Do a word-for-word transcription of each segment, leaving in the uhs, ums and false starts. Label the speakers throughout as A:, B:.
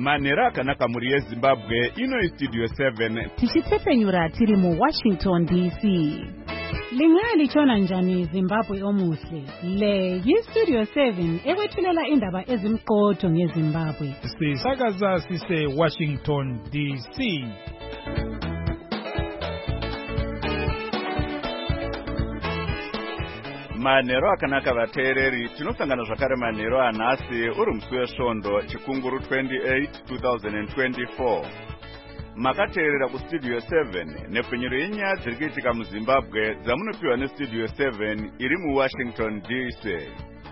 A: Manhero akanaka muri yeZimbabwe, ino Studio seven.
B: Tichitsepenyura tiri mu Washington D C. Lingali chona njani Zimbabwe omuhle. Le yi Studio seven ekwethulela indaba ezimqotho ngeZimbabwe.
C: Sisakaza sise Washington D C.
A: Manhero akanaka vateereri, tinosangana zvakare manhero anhasi uri musi wesvondo chikunguru twenty-eight two thousand twenty-four. Makateerera kuStudio seven nepfenyuro yenyaya dziri kuitika muZimbabwe dzamunopiwa neStudio seven iri muWashington D C.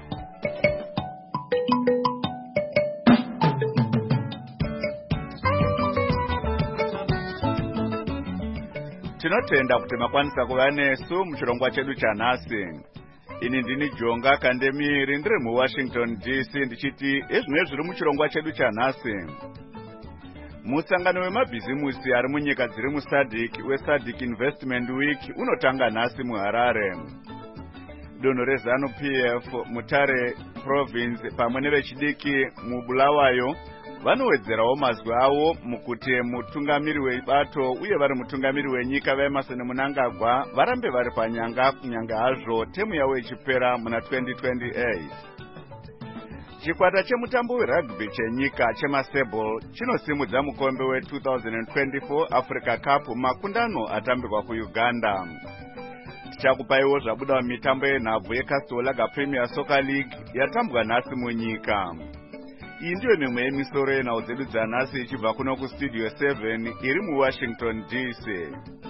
A: Tinotenda kuti makwanisa kuva nesu muchirongwa chedu chanhasi. Ini ndini Jonga Kandemiri ndiri muWashington D C ndichiti ezvimwe zviri muchirongwa chedu chanhasi. Musangano wemabhizimusi ari munyika dziri muSADC weSADC Investment Week unotanga nhasi muHarare. Donho reZANU P F Mutare Province pamwe nevechidiki muBulawayo vanowedzerawo mazwi avo mukuti mutungamiri webato uye vari mutungamiri wenyika vaEmmerson Mnangagwa varambe vari panyanga kunyanga hazvo temu yavo ichipera muna twenty twenty-eight. Chikwata chemutambo werugby chenyika chemasebhol chinosimudza mukombe we two thousand twenty-four Africa Cup makundano atambirwa kuUganda. Tichakupaiwo zvabuda mumitambo yenhabvu yeCastle Lager Premier Soccer League yatambwa nhasi munyika. Iyi ndiyo mimwe yemisoro yenhau dzedu dzanhasi ichibva kuno kuStudio seven iri muWashington D C.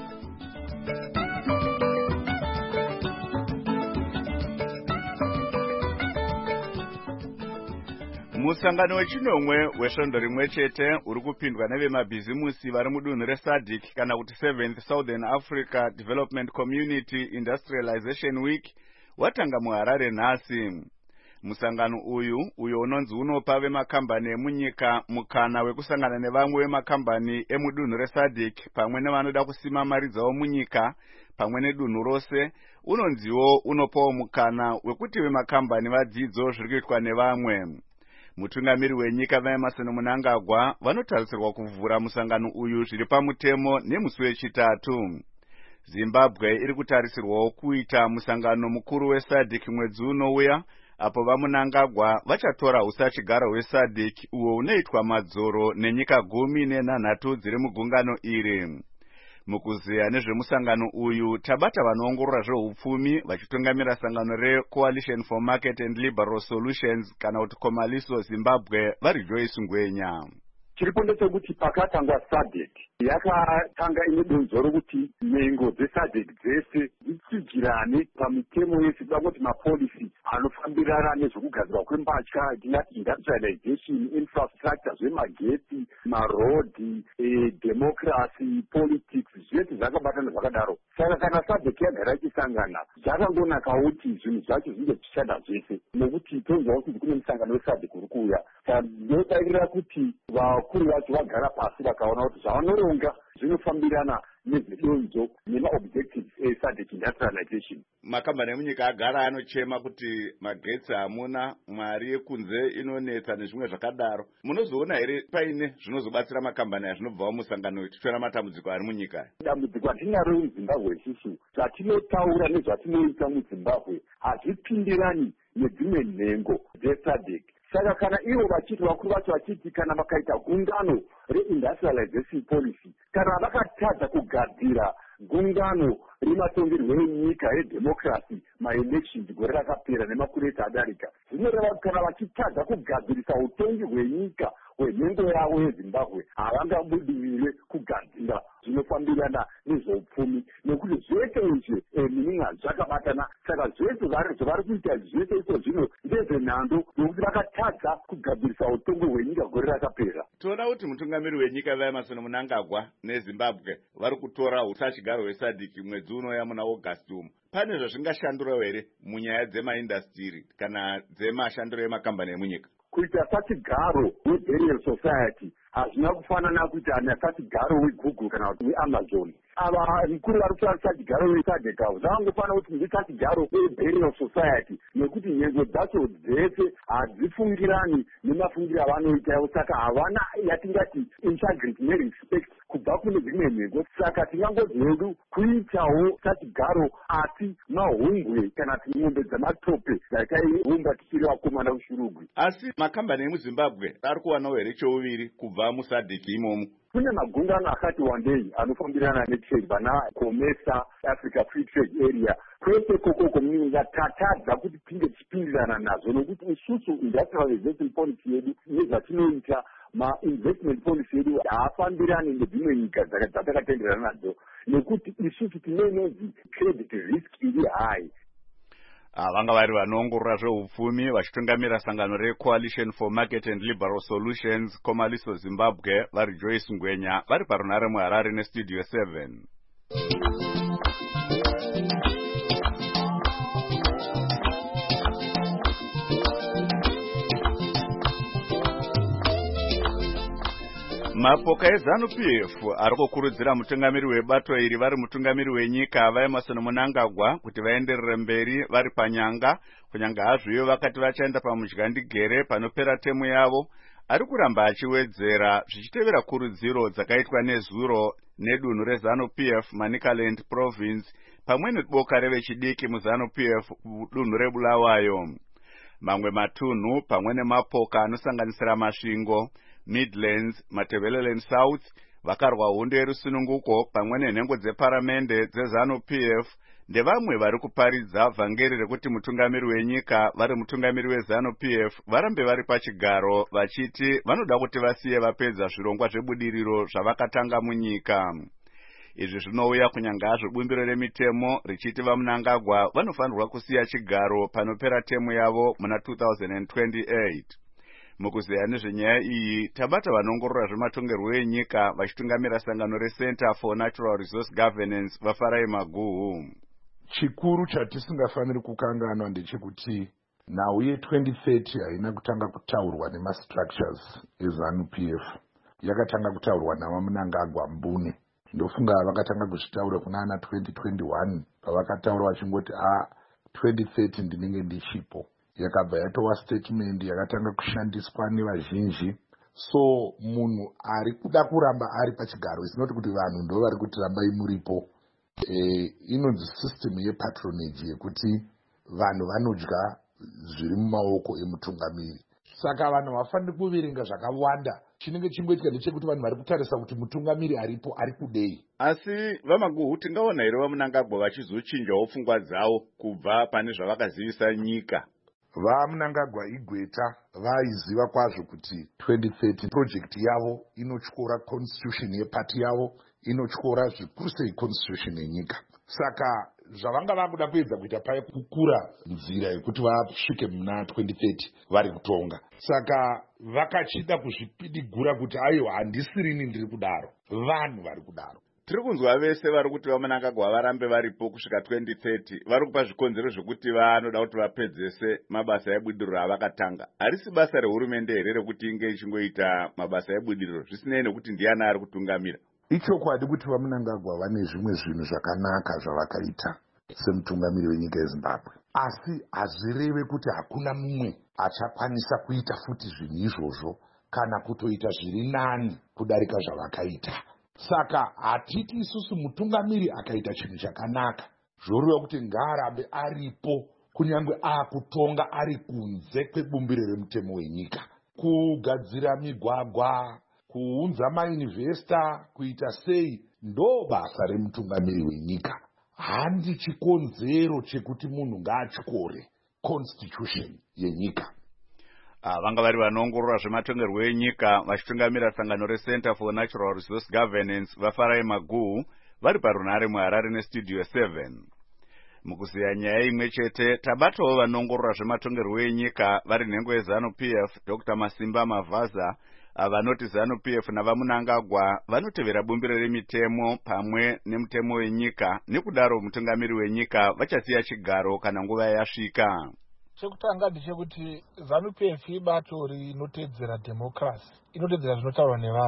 A: Musangano wechinomwe wesvondo rimwe chete uri kupindwa nevemabhizimusi vari mudunhu reSADC kana kuti seventh Southern Africa Development Community Industrialization Week watanga muHarare nhasi. Musangano uyu uyo unonzi unopa vemakambani emunyika mukana wekusangana nevamwe vemakambani emudunhu reSADC pamwe nevanoda kusima mari dzavo munyika pamwe nedunhu rose. Unonziwo unopawo mukana wekuti vemakambani vadzidzo zviri kuitwa nevamwe. Mutungamiri wenyika vaEmmerson Mnangagwa vanotarisirwa kuvhura musangano uyu zviri pamutemo nemusi wechitatu. Zimbabwe iri kutarisirwawo kuita musangano mukuru weSADC mwedzi unouya apo vaMnangagwa vachatora usachigara hweSADC uwo unoitwa madzoro nenyika gumi nenhanhatu dziri mugungano iri. Mukuziya nezvemusangano uyu tabata vanoongorora zveupfumi vachitungamira sangano reCoalition for Market and Liberal Solutions kana kuti Komaliso Zimbabwe vari Joyce Ngwenya.
D: Chiripo ndechekuti pakatangwa SADC yakatanga ine donzo rokuti nhengo dzeSADC dzese dzitsidzirane pamitemo yese kuda kuti mapolisi anofambirana nezvekugadzirwa kwembatya tinati industrialization, infrastructure zvemagetsi, marodhi, eh, democracy, politics zvese zvakabatana zvakadaro. Saka kana SADC yagara ichisangana zvakangonakawo kuti zvinhu zvacho zvinge zvichishanda zvese nokuti tonzwawo kuti kune musangano weSADC uri kuuya. Ndinodairira kuti vakuru vacho vagara pasi vakaona kuti zvavanoronga zvinofambirana nezvidonzo nemaobjectives eSADC industrialization.
A: Makambani emunyika agara anochema kuti magetsi hamuna, mari yekunze inonetsa nezvimwe zvakadaro. Munozoona here paine zvinozobatsira makambani azvinobvawo musangano tichitora matambudziko ari munyika?
D: Dambudziko atinaro muZimbabwe isusu zvatinotaura nezvatinoita muZimbabwe hazvipindirani nedzimwe nhengo dzeSADC. Saka kana ivo vachiti vakuru vacho vachiti kana vakaita gungano reindustrialization policy kana vakatadza kugadzira gungano rematongerwo enyika yedemocracy maelections gore rakapera nemakore etu adarika, zvinoreva kana vachitadza kugadzirisa utongi hwenyika hwenhengo yavo yeZimbabwe havangabudirire kugadzira zvinofambirana nezveupfumi nekuti zvese izvi eminina zvakabatana. Saka zvese zvavari kuita zvese izvo zvino ndezvenhando nokuti vakatadza kugadzirisa utongi hwenyika gore rakapera.
A: Toda kuti mutungamiri wenyika vaEmmerson Mnangagwa neZimbabwe vari kutora usachigaro hweSADC mwedzi unouya muna August umu. Pane zvazvingashandura here munyaya dzemaindastiri kana dzemashandiro emakambani emunyika?
D: Kuita sachigaro weBurial Society hazvina kufanana kuti ana sachigaro weGoogle kana kuti weAmazon. ava mukuru vari kutarisa chigaro wesadek avo zvavangofanira kuti ndisa chigaro eburial society nekuti nyengo dzacho dzese hadzifungirani nemafungiro avanoita ivo saka havana yatingati integrity nerespect kubva kune dzimwe nhengo saka tingangodzi hedu kuitawo sachigaro asi mahungwe kana timombe dzamatope dzataiumba tichiri vakomana kushurugwi.
A: Asi makambani emuzimbabwe ari kuwanawo here cheuviri kubva musadhiki imomo?
D: Kune magungano akati wandei anofambirana netrade vana COMESA, Africa Free Trade Area. Kwese kokoko munyika tatadza kuti tinge tichipindirana nazo nokuti isusu industrialization policy yedu nezvatinoita ma-investment policy yedu haafambirani nedzimwe nyika dzatakatenderana nadzo nekuti isusu tinenodzi credit risk iri high.
A: Vanga vari vanoongorora zveupfumi vachitungamira sangano reCoalition for Market and Liberal Solutions Komaliso Zimbabwe vari Joyce Ngwenya vari parunare muHarare nestudio seven. Mapoka eZANU-P F ari kukurudzira mutungamiri webato iri vari mutungamiri wenyika vaEmmerson Mnangagwa kuti vaenderere mberi vari panyanga kunyanga hazviyo vakati vachaenda pamudyandegere panopera temu yavo. Ari kuramba achiwedzera zvichitevera kurudziro dzakaitwa nezuro nedunhu reZANU-P F Manicaland Province pamwe neboka revechidiki muZANU-P F kudunhu reBulawayo. Mamwe matunhu pamwe nemapoka anosanganisira Masvingo, Midlands, Matabeleland South vakarwa hondo yerusununguko pamwe nenhengo dzeparamende dzeZANU-P F ndevamwe vari kuparidza vhangeri rekuti mutungamiri wenyika vari mutungamiri weZANU-P F varambe vari pachigaro vachiti vanoda kuti vasiye vapedza zvirongwa zvebudiriro zvavakatanga munyika. Izvi zvinouya kunyanga hazvo bumbiro remitemo richiti vaMnangagwa vanofanirwa kusiya chigaro panopera temu yavo muna two thousand twenty-eight. Mukuzeya nezvenyaya iyi tabata vanongorora zvematongerwo enyika vachitungamira sangano reCenter for Natural Resource Governance vaFarai Maguhu.
E: Chikuru chatisingafaniri kukanganwa ndechekuti nhau ye-twenty thirty haina kutanga kutaurwa nemastructures eZANU-P F, yakatanga kutaurwa navaMnangagwa mbune. Ndofunga vakatanga kuzvitaura kunana twenty twenty-one pavakataura vachingoti a twenty thirty ndinenge ndichipo. Yakabva yatova statement yakatanga kushandiswa nevazhinji. So munhu ari kuda kuramba ari pachigaro isinoti kuti vanhu ndo vari kuti rambai muripo. E, inonzi system yepatronage yekuti vanhu vanodya zviri mumaoko emutungamiri. Saka vanhu vafaniri kuverenga zvakawanda. Chinenge chimboitika ndechekuti vanhu vari kutarisa kuti mutungamiri aripo ari kudei.
A: Asi vaMaguhu tingaona here vaMnangagwa vachizochinjawo pfungwa dzavo kubva pane zvavakazivisa nyika.
E: VaMnangagwa igweta vaiziva kwazvo kuti twenty thirty project yavo inotyora constitution yepati yavo, inotyora zvikuru sei constitution yenyika. Saka zvavanga vakuda kuedza kuita paya kukura nzira yekuti vasvike muna twenty thirty vari kutonga. Saka vakachida kuzvipidigura kuti aiwa handisirini ndiri kudaro, vanhu vari kudaro.
A: Tiri kunzwa vese vari kuti vaMnangagwa varambe varipo kusvika twenty thirty vari kupa zvikonzero zvekuti vanoda kuti vapedzese mabasa ebudiriro avakatanga. Harisi basa rehurumende here rekuti inge ichingoita mabasa ebudiriro zvisinei nekuti ndiani ari kutungamira?
E: Ichokwadi kuti vaMnangagwa vane zvimwe zvinhu zvakanaka zvavakaita semutungamiri wenyika yeZimbabwe, asi hazvireve kuti hakuna mumwe achakwanisa kuita futi zvinhu izvozvo kana kutoita zviri nani kudarika zvavakaita. Saka hatiti isusu mutungamiri akaita chinhu chakanaka zvoreva kuti ngaarambe aripo kunyange akutonga ari kunze kwebumbiro remutemo wenyika, kugadzira migwagwa, kuunza mayunivhesita, kuita sei, ndo basa remutungamiri wenyika. Handi chikonzero chekuti munhu ngaatyore constitution yenyika.
A: Vanga vari vanoongorora zvematongerwo enyika vachitungamira sangano reCenter for Natural Resource Governance vaFarai Maguhu vari parunare muHarare nestudio seven. Mukuziya nyaya imwe chete tabatawo vanoongorora zvematongerwo enyika vari nhengo yeZANU-P F Doctor Masimba Mavaza vanoti ZANU-P F navaMnangagwa vanotevera bumbiro remitemo pamwe nemutemo wenyika, nekudaro mutungamiri wenyika vachasiya chigaro kana nguva yasvika.
C: Chekutanga ndechekuti ZANU-P F ibato rinotedzera democracy, inotedzera zvinotaurwa nevanhu.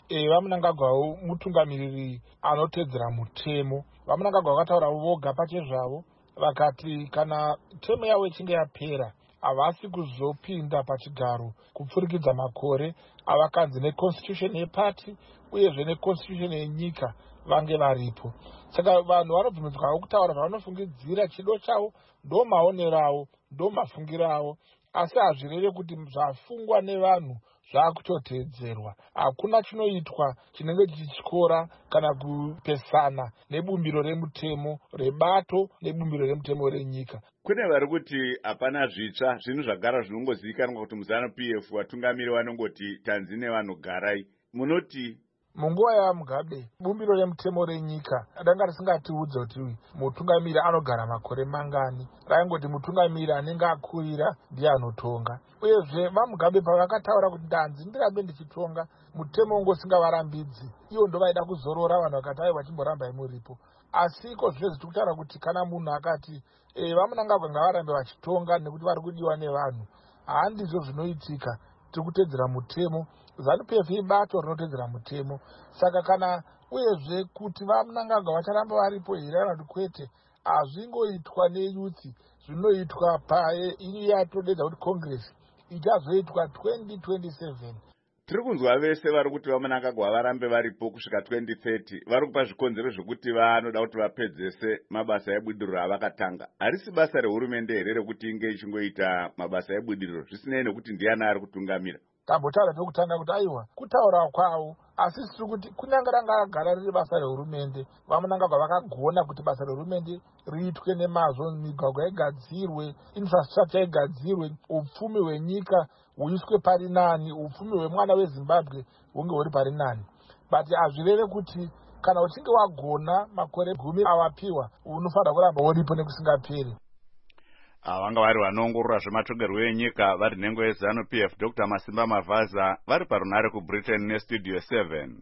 C: e, vamunangagwa mutungamiriri anotedzera mutemo. Vamunangagwa vakataura voga pachezvavo vakati kana temo yavo ichinge yapera havasi kuzopinda pachigaro kupfurikidza makore avakanzi neconstitution yepati uyezve neconstitution yenyika vange varipo. Saka vanhu vanobvumidzwawo kutaura zvavanofungidzira, chido chavo ndo maonero avo, ndo mafungiro avo, asi hazvireve kuti zvafungwa nevanhu zvakutotedzerwa. Hakuna chinoitwa chinenge chichityora kana kupesana nebumbiro remutemo rebato nebumbiro remutemo renyika.
A: Kune vari kuti hapana zvitsva, zvinhu zvagara zvinongozivikanwa kuti muZANU P F vatungamiri vanongoti tanzi nevanogarai. Munoti
C: munguva yaMugabe bumbiro remutemo renyika ranga risingatiudze kuti mutungamiri anogara makore mangani, raingoti mutungamiri anenge akurira ndiye anotonga. Uyezve vaMugabe pavakataura kuti ndanzi ndirambe ndichitonga mutemo ungosingavarambidzi, ivo ndo vaida kuzorora vanhu vakati aiwa chimboramba imuripo. Asi iko zvese tikutaura kuti kana munhu akati e, vamunangagwa ngavarambe vachitonga nekuti vari kudiwa nevanhu, handizvo zvinoitika. Tiri kutedzera mutemo. ZANU P F ibato rinotedzera mutemo. Saka kana uyezve kuti vamunangagwa vacharamba varipo here kana kuti kwete, hazvingoitwa neyuthi, zvinoitwa paini yatodedza kuti Congress ichazoitwa twenty twenty-seven.
A: Tiri kunzwa vese vari kuti vamunangagwa varambe varipo kusvika twenty thirty, vari kupa zvikonzero zvokuti vanoda kuti vapedzese mabasa ebudiriro avakatanga. Harisi basa rehurumende here rekuti inge ichingoita mabasa ebudiriro zvisinei nekuti ndiani ari kutungamira?
C: Tambotaura pekutanga kuti aiwa kutaura kwavo, asi tiri kuti kunyange ranga agara riri basa rehurumende, vamunangagwa vakagona kuti basa rehurumende riitwe nemazvo, migwagwa igadzirwe, infrastructure igadzirwe, upfumi hwenyika huiswe pari nani, upfumi hwemwana weZimbabwe hunge huri pari nani. But hazvireve kuti kana uchinge wagona makore gumi avapiwa unofanira kuramba uripo nekusingaperi.
A: Vanga vari vanoongorora zvematongerwo enyika vari nhengo yeZANU P F Doctor Masimba Mavhaza vari parunare kuBritain neStudio seven.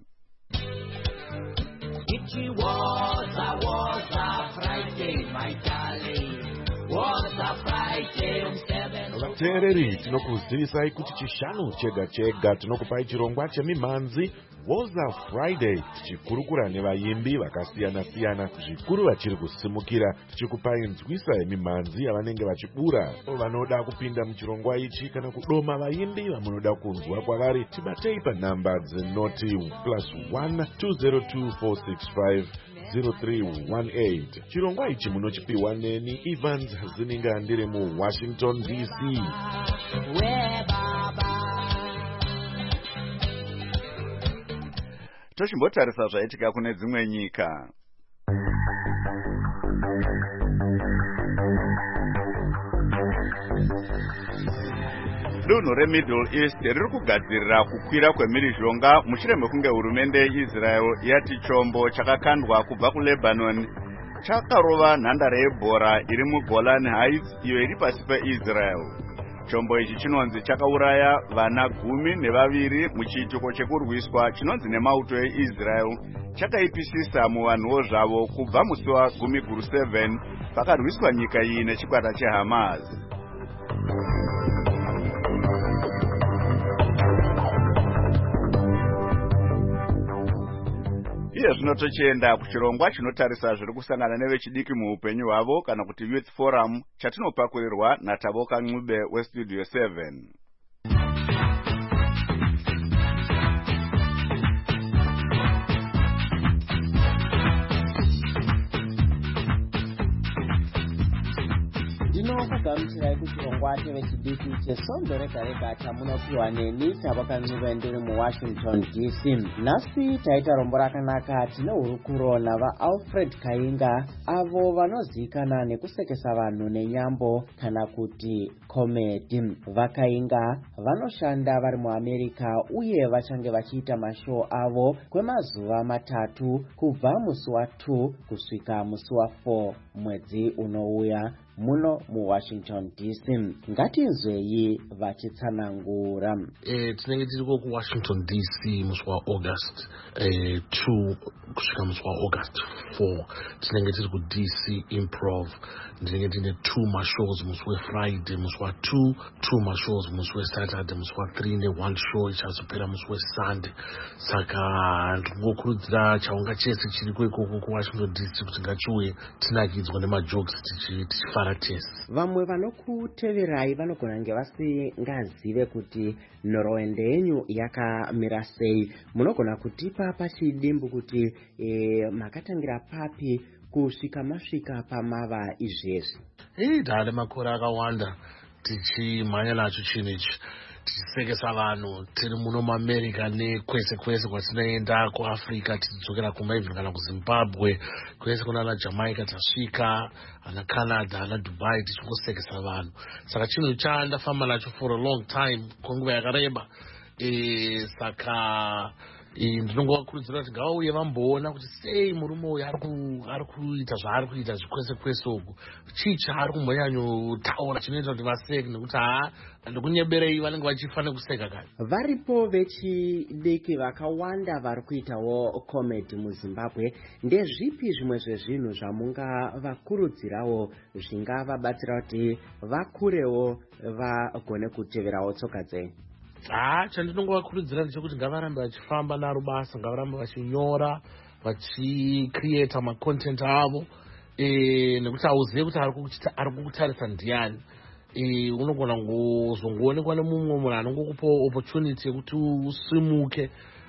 F: Vateereri, tinokuzivisai kuti chishanu chega chega tinokupai chirongwa chemimhanzi Woza Friday, tichikurukura nevaimbi vakasiyana siyana, zvikuru vachiri kusimukira, tichikupai nzwisa yemimhanzi yavanenge vachibura. Vanoda kupinda muchirongwa ichi kana kudoma vaimbi vamunoda kunzwa kwavari, tibatei panhamba dzenoti plus one two zero two four six five zero three one eight. Chirongwa ichi munochipiwa neni Evans Zininga ndiri muWashington D C.
A: Tochimbotarisa zvaitika kune dzimwe nyika. Dunhu reMiddle East riri kugadzirira kukwira kwemhirizhonga mushure mekunge hurumende yeIsrael yati chombo chakakandwa kubva kuLebanon chakarova nhandare yebhora iri muGolan Heights iyo iri pasi peIsrael. Chombo ichi chinonzi chakauraya vana gumi nevaviri muchiitiko chekurwiswa chinonzi nemauto eIsrael chakaipisisa muvanhuwo zvavo kubva musi wagumi guru seven pakarwiswa nyika iyi nechikwata cheHamas. Iye zvino tochienda kuchirongwa chinotarisa zviri kusangana nevechidiki muupenyu hwavo kana kuti Youth Forum chatinopakurirwa naTaboka Ncube weStudio seven.
G: Ndinokugamuchirai kuchirongwa chevechidiki chesonzo rega rega chamunopiwa neni Taboka Ncube ndiri muWashington D C. Nhasi taita rombo rakanaka tine hurukuro navaAlfred Kainga, avo vanozivikanwa nekusekesa vanhu nenyambo kana kuti comedy. VaKainga vanoshanda vari muAmerica uye vachange vachiita mashow avo kwemazuva matatu kubva musi wa2 kusvika musi wa4 mwedzi unouya muno muWashington D C. Ngatinzwei vachitsanangura.
H: Eh, tinenge tiriko kuWashington D C musi waAugust eh, two kusvika musi waAugust four tinenge tiri kuD C Improv. Ndinenge tine two mashows musi weFriday, musi wa2, two mashows musi weSaturday, musi wa3 ne one show ichazopera musi weSunday. Saka ndingokurudzira chaunga chese chiriko ikoko kuWashington D C kuti ngachiuye tinakidzwa nemajokes tichifara tese.
G: Vamwe vanokuteverai vanogona kunge vasingazive kuti nhoroondo yenyu yakamira sei. Munogona kutipa pachidimbu kuti e, makatangira papi kusvika masvika pamava izvezvi?
H: Hei, ndane makore akawanda tichimhanya nacho chinhu ichi, tichisekesa vanhu tiri muno muAmerica nekwese kwese kwatinoenda kuAfrica, tichidzokera kumaivhini kana kuZimbabwe, kwese kuna ana Jamaica tasvika, ana Canada, ana Dubai, tichingosekesa vanhu. Saka chinhu chandafamba nacho for a long time, kwenguva yakareba. E, saka e, ndinongovakurudzira kuti ngavauye vamboona kuti sei murume uyu ari kuita zvaari kuita zvikwese kwese uku, chii chaari kumbonyanyotaura chinoita kuti vaseke, nekuti haa ndikunyeberei vanenge vachifanira kuseka kare.
G: Varipo vechidiki vakawanda vari kuitawo comedy muZimbabwe. Ndezvipi zvimwe zvezvinhu zvamungavakurudzirawo zvingavabatsira kuti vakurewo vagone kuteverawo tsoka dzenyu?
H: Ah, chandinongovakurudzira ndechekuti ngavarambe vachifamba naro basa, ngavarambe vachinyora, vachicreata macontent avo, e, nekuti hauzive kuti ari kukutarisa ndiani. E, unogona kuzongoonekwa nemumwe munhu anongokupa opportunity yekuti usimuke.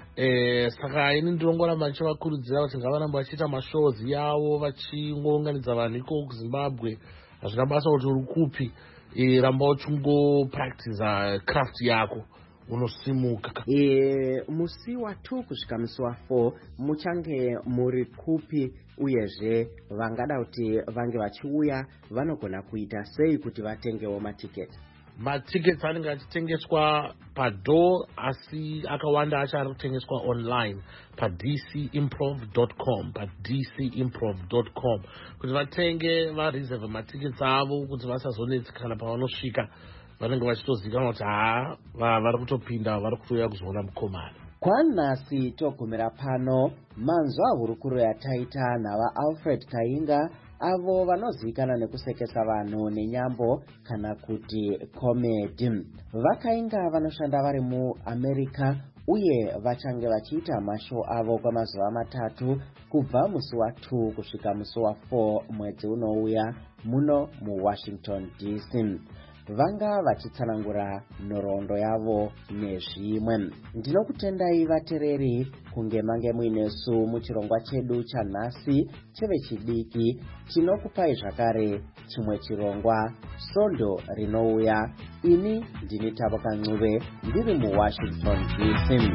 H: E, saka ini ndinongoramba ndichivakurudzira kuti ngavarambe vachiita mashows yavo, vachingounganidza vanhu iko kuZimbabwe. Hazvina basa kuti uri kupi, e, ramba uchingopractice craft yako unosimuka.
G: E, musi wa2 kusvika musi wa4 muchange muri kupi, uyezve vangada kuti vange vachiuya vanogona kuita sei kuti vatengewo matiketi?
H: Matiketi anenge achitengeswa padoor, asi akawanda acho ari kutengeswa online pa d c improv dot com, pa d c improv dot com, kuti vatenge vareserve matiketi avo, kuti vasazonetsa kana pavanosvika vanenge vachitozivikanwa kuti haa vari kutopinda, vari kutouya kuzoona mukomana.
G: Kwanhasi togumira pano manzwa hurukuro yataita navaAlfred Kainga, avo vanozivikana nekusekesa vanhu nenyambo kana kuti comedy. VaKainga vanoshanda vari muAmerica uye vachange vachiita mashow avo kwamazuva matatu kubva musi wa2 kusvika musi wa4 mwedzi unouya muno muWashington D C. Vanga vachitsanangura nhoroondo yavo nezvimwe. Ndinokutendai vateereri kunge mange muinesu muchirongwa chedu chanhasi chevechidiki. Tinokupai zvakare chimwe chirongwa Svondo rinouya. Ini ndini Tavoka Ncube ndiri muWashington D C.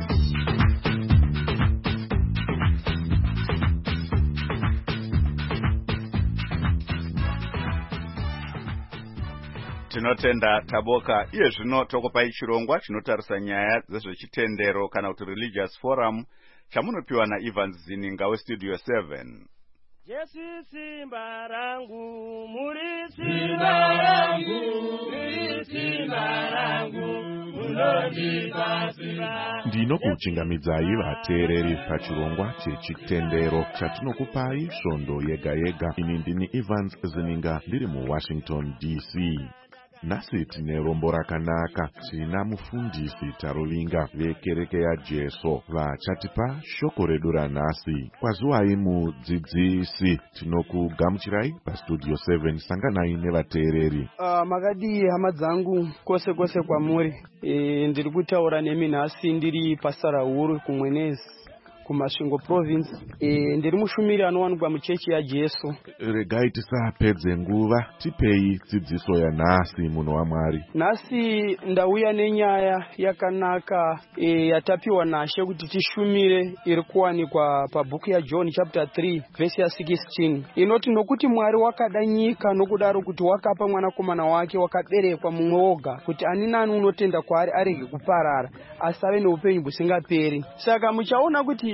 A: Tinotenda Taboka. Iye zvino tokupai chirongwa chinotarisa nyaya dzezvechitendero kana kuti religious forum chamunopiwa naEvans Zininga weStudio seven.
I: Jesu simba rangu, muri simba rangu, muri simba rangu, munondipa simba.
F: Ndinokuchingamidzai vateereri pachirongwa chechitendero chatinokupai svondo yega yega. Ini ndini Evans Zininga ndiri muWashington D C. Nhasi tine rombo rakanaka. Tina mufundisi Tarovinga vekereke yaJesu vachatipa shoko redu ranhasi. Kwaziwai mudzidzisi. Tinokugamuchirai paStudio seven. Sanganai nevateereri.
J: Uh, makadii hama dzangu kwose kwose kwamuri. E, ndiri kutaura nemi nhasi ndiri paSarahuru kumwenezi kuMasvingo province. E, ndiri mushumiri anowanikwa muchechi yaJesu.
F: Regai tisapedze nguva, tipei dzidziso yanhasi munhu waMwari.
J: Nhasi ndauya nenyaya yakanaka e, yatapiwa naShe kuti tishumire, iri kuwanikwa pabhuku yaJohn chapter three verse ya sixteen. Inoti nokuti Mwari wakada nyika nokudaro kuti wakapa mwanakomana wake wakaberekwa mumwe woga, kuti ani nani unotenda kwaari arege kuparara asi ave noupenyu husingaperi. Saka muchaona kuti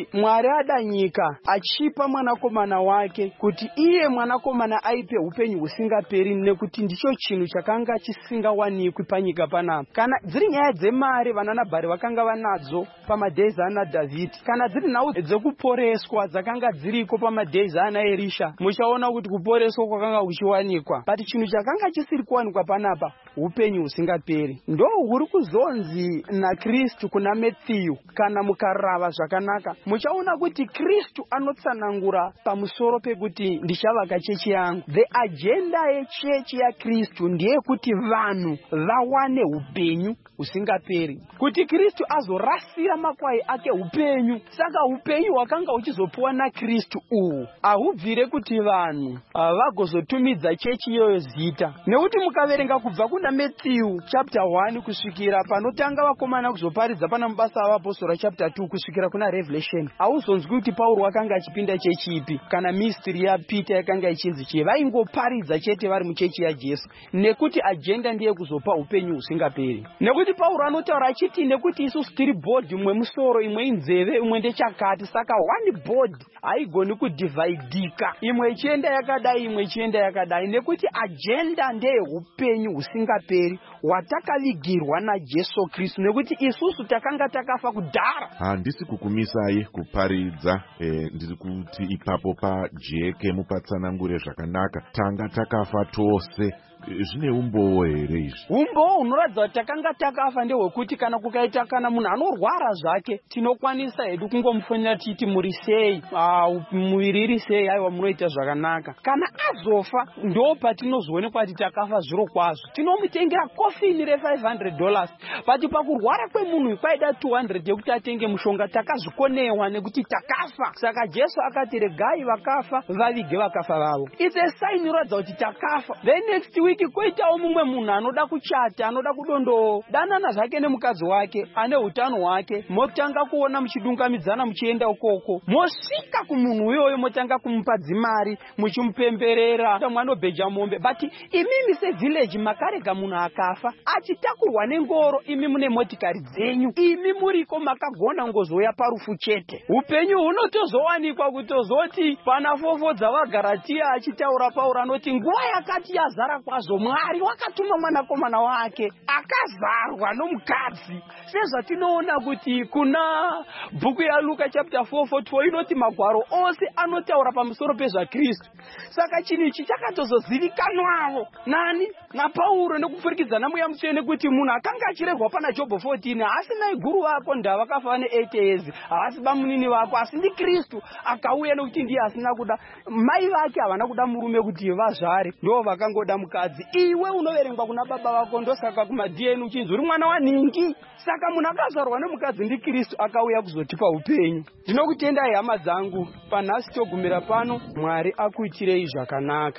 J: kuti Mwari ada nyika achipa mwanakomana wake kuti iye mwanakomana aipe upenyu husingaperi, nekuti ndicho chinhu chakanga chisingawanikwi panyika panapa. Kana dziri nyaya dzemari vananabhari vakanga vanadzo pamadhezi ana Dhavhidhi, kana dziri nhau dzekuporeswa dzakanga dziriko pamadhezi ana Erisha, muchaona kuti kuporeswa kwakanga kuchiwanikwa. But chinhu chakanga chisiri kuwanikwa panapa upenyu husingaperi. Ndo huri kuzonzi naKristu kuna Matthew. Kana mukarava zvakanaka muchaona kuti Kristu anotsanangura pamusoro pekuti ndichavaka chechi yangu. The agenda yechechi yaKristu ndeye kuti vanhu vawane upenyu husingaperi, kuti Kristu azorasira makwai ake upenyu. Saka upenyu hwakanga huchizopuwa naKristu uhu ahubvire kuti vanhu vagozotumidza chechi iyoyo zita. Nekuti mukaverenga kubva kuna Matthew chapter one kusvikira panotanga vakomana kuzoparidza pana mabasa avapostora chapter two kusvikira kuna Revelation, hauzonzwi kuti Pauro wakanga achipinda chechi ipi kana mystery yaPeter yakanga ichinzi chii. Vaingoparidza chete vari muchechi yaJesu, nekuti agenda ndiye kuzopa upenyu husingaperi. Nekuti Pauro anotaura achiti nekuti isusu tiri body, imwe musoro, imwe inzeve, imwe ndechakati, saka one body haigoni kudhivaidika, imwe ichienda yakadai, imwe ichienda yakadai, nekuti agenda ndeye upenyu husingaperi hwatakavigirwa naJesu Kristu, nekuti isusu takanga takafa kudhara.
F: Handisi kukumisai kuparidza, eh, ndiri kuti ipapo pajeke mupatsanangure zvakanaka. Tanga takafa tose. Zvine umbowo here izvi? Umbowo
J: unoratidza kuti takanga takafa ndehwekuti kana kukaita kana munhu anorwara zvake tinokwanisa hedu kungomufonera titi muri sei, muviri iri sei, aiwa munoita zvakanaka. Kana azofa ndo patinozoonekwa kuti takafa zviro kwazvo, tinomutengera kofini re five hundred dollars. But pakurwara kwemunhu kwaida two hundred yekuti atenge mushonga, takazvikonewa nekuti takafa. Saka Jesu akati regai vakafa vavige vakafa vavo. It's a sign inoratidza kuti takafa. Then next week koitawo mumwe munhu anoda kuchata, anoda kudondodanana zvake nemukadzi wake ane utano hwake, motanga kuona muchidungamidzana muchienda ukoko, mosvika kumunhu uyoyo motanga kumupa dzimari muchimupemberera mwanobheja mombe. But imimi sevillage makarega munhu akafa achitakurwa nengoro, imi mune motikari dzenyu, imi muriko makagona ngozoya parufu chete. Upenyu hunotozowanikwa kutozoti pana fofo dzavaGaratia achitaura Pauro anoti nguva yakati yazara kwazvo Mwari wakatuma mwanakomana wake akazarwa nomukadzi. Sezvatinoona kuti kuna bhuku yaLuka chapter four forty four inoti magwaro ose anotaura pamusoro pezvaKristu. Saka chinhu ichi chakatozozivikanwawo nani naPauro nekupfurikidzana Mweya Mutsvene kuti munhu akanga achirehwa pana Jobho fourteen haasina iguru vako nda vakafa ne eight years, haasi bamunini vako, asi ndi Kristu akauya nekuti ndiye asina kuda. Mai vake havana kuda murume kuti vazvare, ndo vakangoda mukadzi. Iwe unoverengwa kuna baba vako, ndosaka kumaD N uchinzi uri mwana waningi. Saka munhu akazvarwa nemukadzi ndi Kristu akauya kuzotipa upenyu. Ndinokutendai hama dzangu, panhasi togumira pano. Mwari akuitirei zvakanaka.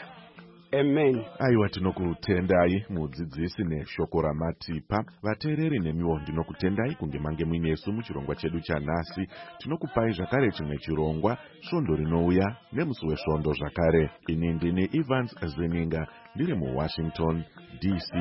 J: Amen.
F: Aiwa, tinokutendai mudzidzisi neshoko ramatipa. Vateereri nemiwo ndinokutendai kunge mange muinesu muchirongwa chedu chanhasi. Tinokupai zvakare chimwe chirongwa, svondo rinouya nemusi wesvondo zvakare. Ini ndini Evans Zeninga, ndiri muWashington D C.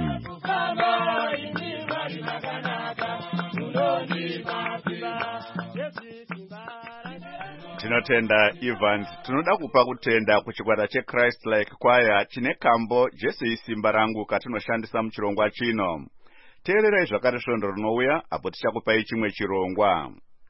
A: Tinotenda Evans. Tinoda kupa kutenda kuchikwata cheChrist Like Choir chine kambo Jesu isimba rangu katinoshandisa muchirongwa chino. Teererai zvakare svondo rinouya apo tichakupai chimwe chirongwa.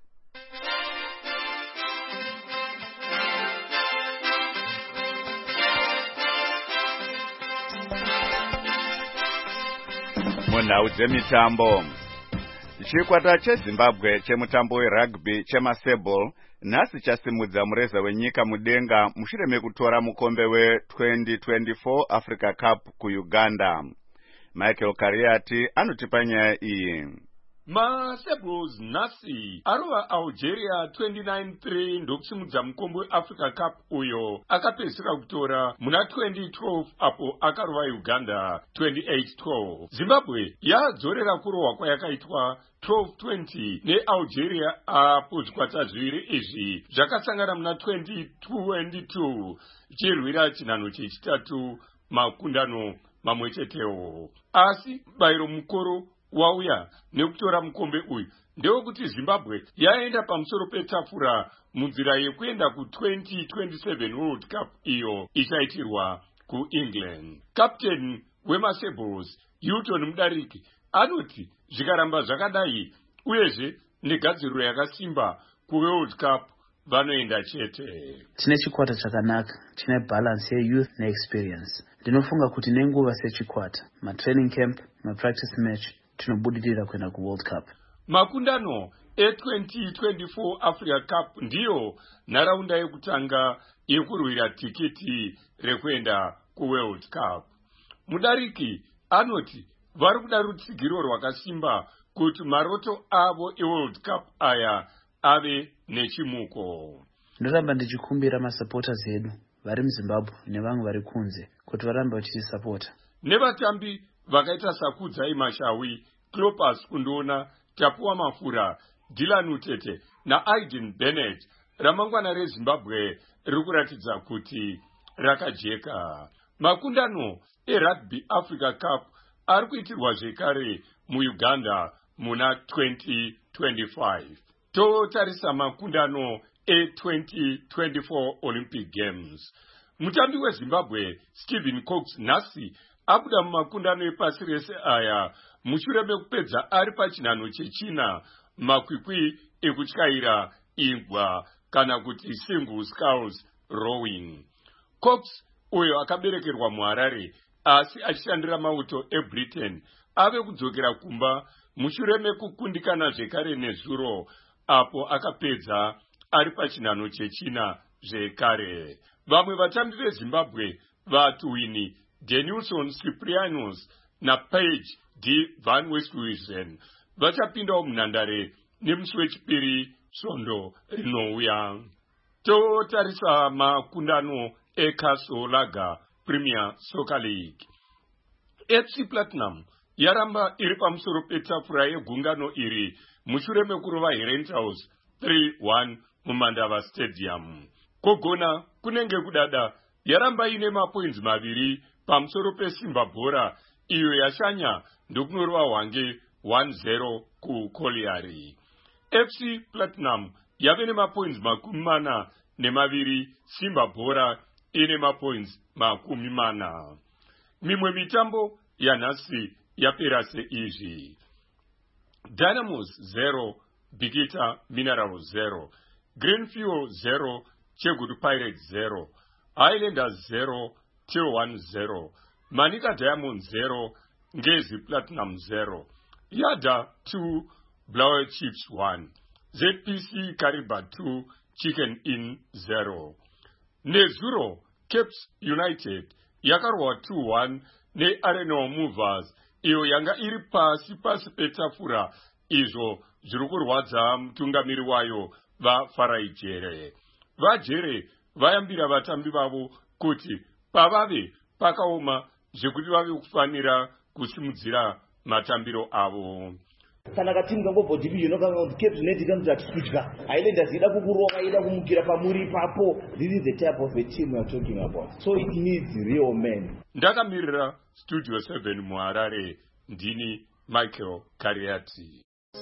A: Munhau dzemitambo. Chikwata cheZimbabwe chemutambo werugby chemaseball nhasi chasimudza mureza wenyika mudenga mushure mekutora mukombe we-twenty twenty-four Africa Cup kuUganda. Michael Kariati anotipa nyaya iyi.
K: MaSebulls nhasi arova Algeria twenty-nine three ndokusimudza mukombe weAfrica Cup uyo akapedzisira kutora muna twenty twelve apo akarova Uganda twenty-eight twelve. Zimbabwe yadzorera kurohwa kwayakaitwa twelve twenty neAlgeria apo zvikwata zviviri izvi zvakasangana muna twenty twenty-two ichirwira chinhano chechitatu makundano mamwe chetewo. Asi bayiro mukoro wauya nekutora mukombe uyu ndewekuti Zimbabwe yaenda pamusoro petafura munzira yekuenda ku twenty twenty-seven World Cup iyo ichaitirwa kuEngland. Captain weMasables Hilton Mudariki anoti zvikaramba zvakadai uyezve negadziriro yakasimba kuWorld Cup vanoenda chete.
L: Tine chikwata chakanaka, tine balance ye-youth ne-experience. Ndinofunga kuti nenguva sechikwata, ma-training camp, ma-practice match, tinobudirira kuenda kuWorld Cup.
K: Makundano e-twenty twenty-four Africa Cup ndiyo nharaunda yekutanga yekurwira tikiti rekuenda kuWorld Cup. Mudariki anoti vari kuda rutsigiro rwakasimba kuti maroto avo eWorld Cup aya ave nechimuko.
L: Ndoramba ndichikumbira masupporters edu vari muZimbabwe nevamwe vari kunze kuti varambe vachitisapota.
K: Nevatambi vakaita Sakudzai Mashawi, Clopas Kundona, Tapuwa Mafura, Dylan Utete na Aiden Bennett, ramangwana reZimbabwe riri kuratidza kuti rakajeka. Makundano eRugby Africa Cup ari kuitirwa zvekare muUganda muna twenty twenty-five. Totarisa makundano e-twenty twenty-four Olympic Games. Mutambi weZimbabwe Stephen Cox nhasi abuda mumakundano epasi rese aya mushure mekupedza ari pachinhano chechina makwikwi ekutyaira ingwa kana kuti single sculls rowing. Cox uyo akaberekerwa muHarare asi achishandira mauto eBritain ave kudzokera kumba mushure mekukundikana zvekare nezuro apo akapedza ari pachinhano chechina zvekare. Vamwe vatambi veZimbabwe vatuwini Denilson Cyprianos na Paige D. Van Westhuizen vachapindawo munhandare nemusi wechipiri svondo rinouya. Totarisa makundano eCastle Lager Premier Soccer League. F C Platinum yaramba iri pamusoro petafura yegungano iri mushure mekurova Herentals three one muMandava Stadium. Kogona kunenge kudada yaramba ine mapoints maviri pamusoro peSimba Bhora iyo yashanya ndokunorova Hwange one zero kuKoliari. F C Platinum yave nemapoints makumi mana nemaviri, Simba Bhora ine mapoints makumi mana. Mimwe mitambo yanhasi yapera seizvi: Dynamos zero, Bigita Mineral zero, Greenfield zero, Chegudu Pirates zero, Highlanders zero, T one zero, Manika Diamond zero, Ngezi Platinum zero, Yada two, Blower Chiefs one, Z P C Kariba two, Chicken Inn zero. Nezuro Caps United yakarwa two one ne Arena Movers iyo yanga iri pasi pasi petafura izvo zviri kurwadza mutungamiri wayo vaFaraijere. VaJere vayambira vatambi vavo kuti pavave pakaoma zvekuti vave kufanira kusimudzira matambiro avo.
M: Kana katimu kango division kana kuti Cape United kanzi atikutya Highlanders ida kukuroka ida kumukira pamuri papo. This is the type of a team we are talking about, so it needs real men.
K: Ndakamirira Studio seven muHarare, ndini Michael Kariati.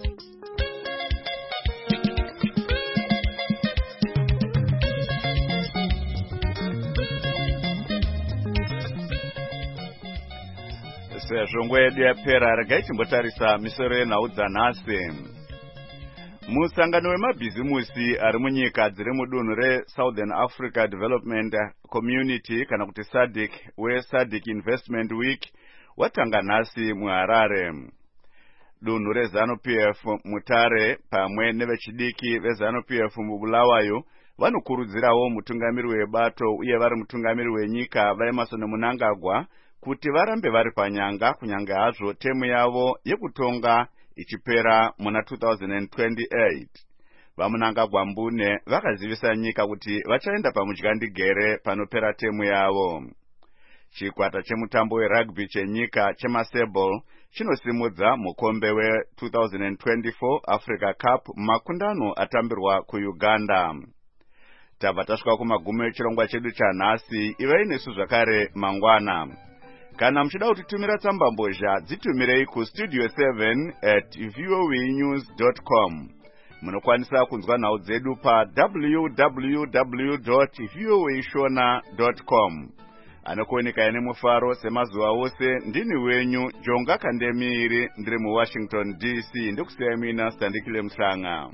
A: Sezvo nguva yedu yapera, regai timbotarisa misoro yenhau dzanhasi. Musangano wemabhizimusi ari munyika dziri mudunhu reSouthern Africa Development Community kana kuti SADC weSADC Investment Week watanga nhasi muHarare. Dunhu reZANU-P F Mutare pamwe nevechidiki veZANU-P F muBulawayo vanokurudzirawo mutungamiri webato uye vari mutungamiri wenyika vaEmmerson Mnangagwa kuti varambe vari panyanga kunyange hazvo temu yavo yekutonga ichipera muna two thousand twenty-eight. VaMnangagwa Mbune vakazivisa nyika kuti vachaenda pamudyandigere panopera temu yavo. Chikwata chemutambo werugby chenyika cheMasable chinosimudza mukombe we two thousand twenty-four Africa Cup makundano atambirwa kuUganda. Tabva tasvika kumagumo echirongwa chedu chanhasi. Ivai nesu zvakare mangwana. Kana mchida utitumira tsamba mbozha dzitumire ku studio seven at voanews dot com. Munokwanisa kunzwa nhau dzedu pa w w w dot voashona dot com. Anokuoneka yane mufaro semazuva ose ndini wenyu Jonga Kandemiri ndiri mu Washington D C ndikusiya mina Standikile Mhlanga.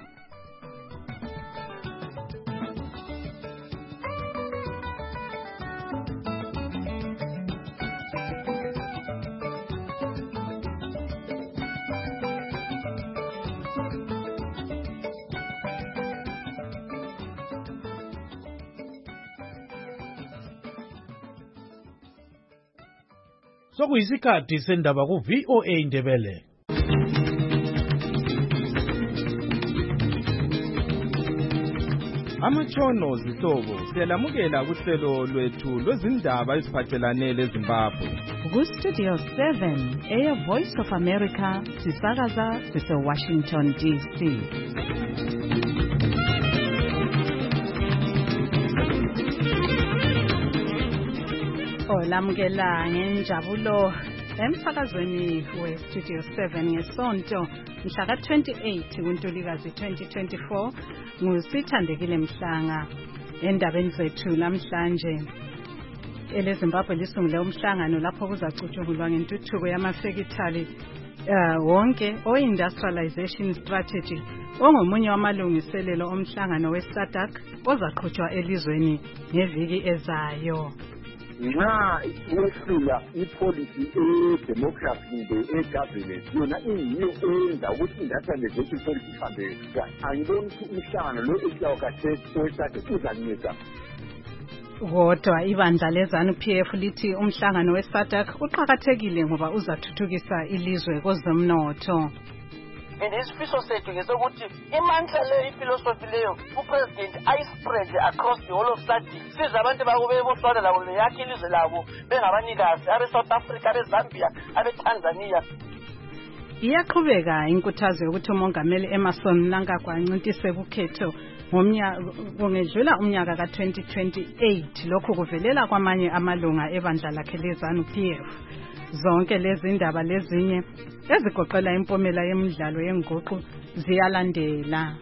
N: Sokuyisikhathi sendaba ku V O A Ndebele.
O: Amatshono zihlobo siyalamukela kuhlelo lwethu lwezindaba eziphathelane leZimbabwe.
P: Ku Studio seven eya Voice of America sisakaza sise Washington D C. Olamukela ngenjabulo emsakazweni we Studio seven ngesonto mhla ka twenty-eight kuNtulikazi twenty twenty-four ngusithandekile Mhlanga. Endabeni zethu namhlanje eleZimbabwe lisungule umhlangano lapho kuzacutshungulwa ngentuthuko yamafekithali uh, wonke o-industrialization strategy ongomunye wamalungiselelo omhlangano we-SADC ozaqhutshwa elizweni ngeviki ezayo.
D: Nxa wehlula ipolicy e-democracy kumbe e-governance yona ingiyo eyenza ukuthi industrialization policy ihambe kahle. Angiboni ukuthi umhlangano lo esilawo khathesi owe-SADC uzanceda.
B: Kodwa ibandla leZANU P F lithi umhlangano we-SADC uqhakathekile ngoba uzathuthukisa ilizwe kwezomnotho.
Q: Isifiso sethu ngesokuthi imandla le iphilosophy leyo upresident ayispread across the whole of SADC size abantu bakube bohlala labo leyakhe ilizwe labo bengabanikazi abe South Africa abe Zambia abe Tanzania.
B: Iyaqhubeka inkuthazo yokuthi umongameli Emmerson Mnangagwa ancintise kukhetho ngomnyaka kungedlula umnyaka ka twenty twenty-eight lokho kuvelela kwamanye amalunga ebandla lakhe leZANU P F. Zonke lezi ndaba lezinye ezigoqela impomela yemidlalo yenguqu ziyalandela.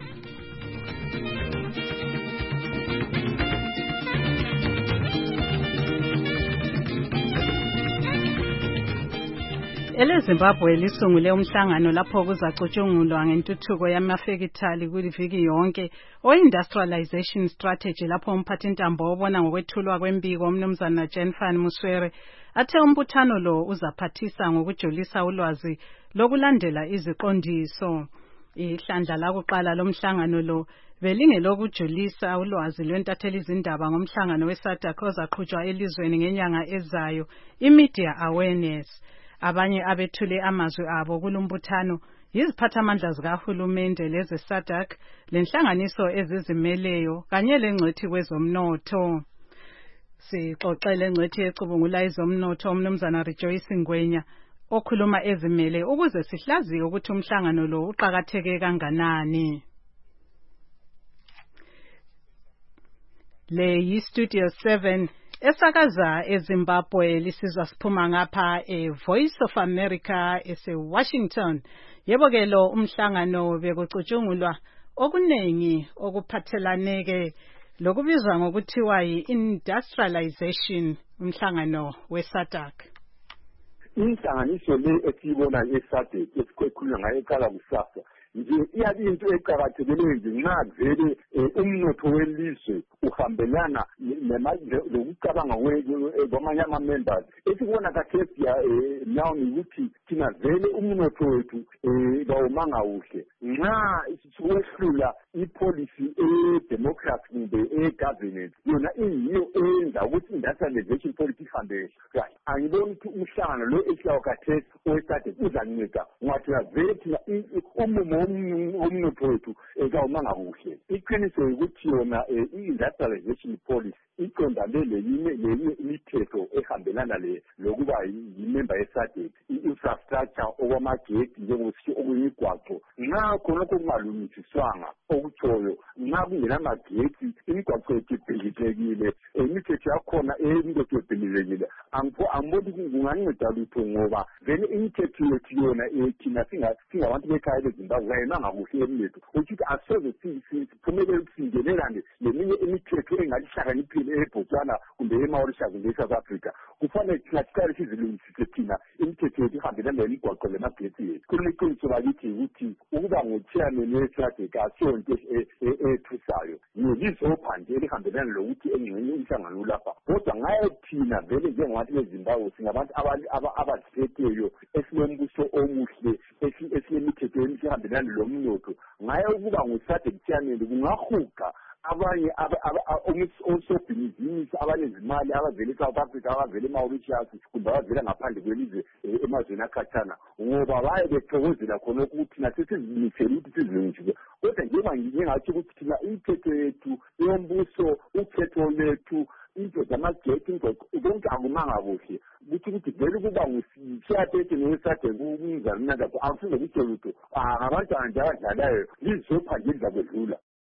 B: EleZimbabwe lisungule umhlangano lapho kuzacutshungulwa ngentuthuko yamafekithali kuliviki yonke o-industrialization strategy lapho umphathintambo obona ngokwethulwa kwembiko umnumzana Jenfan Muswere athe umbuthano lo uzaphathisa ngokujulisa ulwazi lokulandela iziqondiso. Ihlandla lakuqala lomhlangano lo belingelokujulisa ulwazi lwentatheli izindaba ngomhlangano we-SADC ozaqhutshwa elizweni ngenyanga ezayo, i-media awareness. Abanye abethule amazwi abo kulumbuthano yiziphathamandla zikahulumende leze SADC lenhlanganiso ezizimeleyo kanye lengcwethi kwezomnotho. Sixoxele engcwethi ecubungula izomnotho umnumzana Rejoice Ngwenya okhuluma ezimele ukuze sihlaziye ukuthi umhlangano lo uqhakatheke kanganani. Le yi Studio seven esakaza eZimbabwe lisizwa siphuma ngapha eVoice of America ese Washington. Yebo ke lo umhlangano bekucutshungulwa okunengi okuphathelaneke lokubizwa ngokuthiwa yi-industrialization umhlangano we-SADC.
D: Inhlanganiso le esiyibona ye-SADC esikhulunywa ngayo eqala kusasa nje iyabe into eqhakathekileyo nje nxa vele umnotho welizwe uhambelana lokucabanga kwamanye ama-members. Esikubona khathesi nawo ukuthi thina vele umnotho wethu kawumanga kuhle nxa siwehlula ipolicy e-democracy kumbe e-governance yona ingiyo eyenza ukuthi industrialization policy ihambe kahle. Angiboni ukuthi umhlangano lo esilawo khathesi owe-SADC uzanceda ngoba thina vele thina umumo umnotho wethu kawumanga kuhle. Iqiniso ukuthi yona i-industrialization policy iqondane lenye imithetho ehambelana lokuba yimemba ye-SADC, i-infrastructure okwamagedi njengomgwaqo. Nxa khonokho kungalungisiswanga okutshoyo nxa kungelamagetsi imigwaqo yethu ibhilizekile imithetho yakhona eyimigwaqo ibhilizekile angiboni kunganceda lutho ngoba vele imithetho yethu yona thina singabantu bekhaya bezimbabwe kayimanga kuhle elethu ukuthi asoze siphumelele ukusingelelane leminye imithetho engalihlakaniphile eBotswana kumbe eMauritius kumbe eSouth Africa. Kufanele thina siqale sizilungisise thina imithetho yethu ihambelana nemigwaqo lemagetsi yethu. Kuliqiniso bakithi ukuthi ukuba ngochairman we-SADC asonto ethusayo yilizopha nje elihambelana lokuthi engxenye umhlangano lapha. Kodwa ngaye thina vele njengabantu beZimbabwe singabantu abaziphetheyo esinombuso omuhle esinemithetho emihle ehambelana lomnotho. Ngaye ukuba ngo-SADC chairman kungahuga abanye osobhizinisi abanezimali abavele eSouth Africa abavele eMauritius kumbe abavela ngaphandle kwelizwe emazweni akhatshana ngoba baye bethokozela khona ukuthi nasesizimisele ukuthi sizilungisile. Kodwa njengoba ngingathi ukuthi thina imithetho yethu yombuso ukhetho lethu into zamagethi konke akumanga kuhle ukuthi ukuthi vele ukuba ngusiyaphethe noweSADC kumzana mnandakho akufunde kutho lutho abantwana nje abadlalayo lizopha nje lizakwedlula.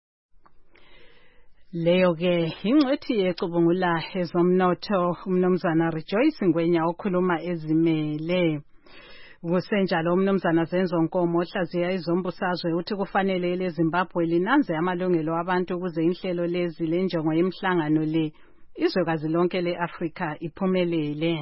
B: Leyo ke ingcwethi yecubungula ezomnotho umnumzana Rejoice Ngwenya okhuluma ezimele. Kusenjalo umnumzana Zenzo Nkomo ohlaziya izombusazwe uthi kufanele leZimbabwe linanze amalungelo abantu ukuze inhlelo lezi lenjongo yemhlangano le izwekazi lonke leAfrika iphumelele.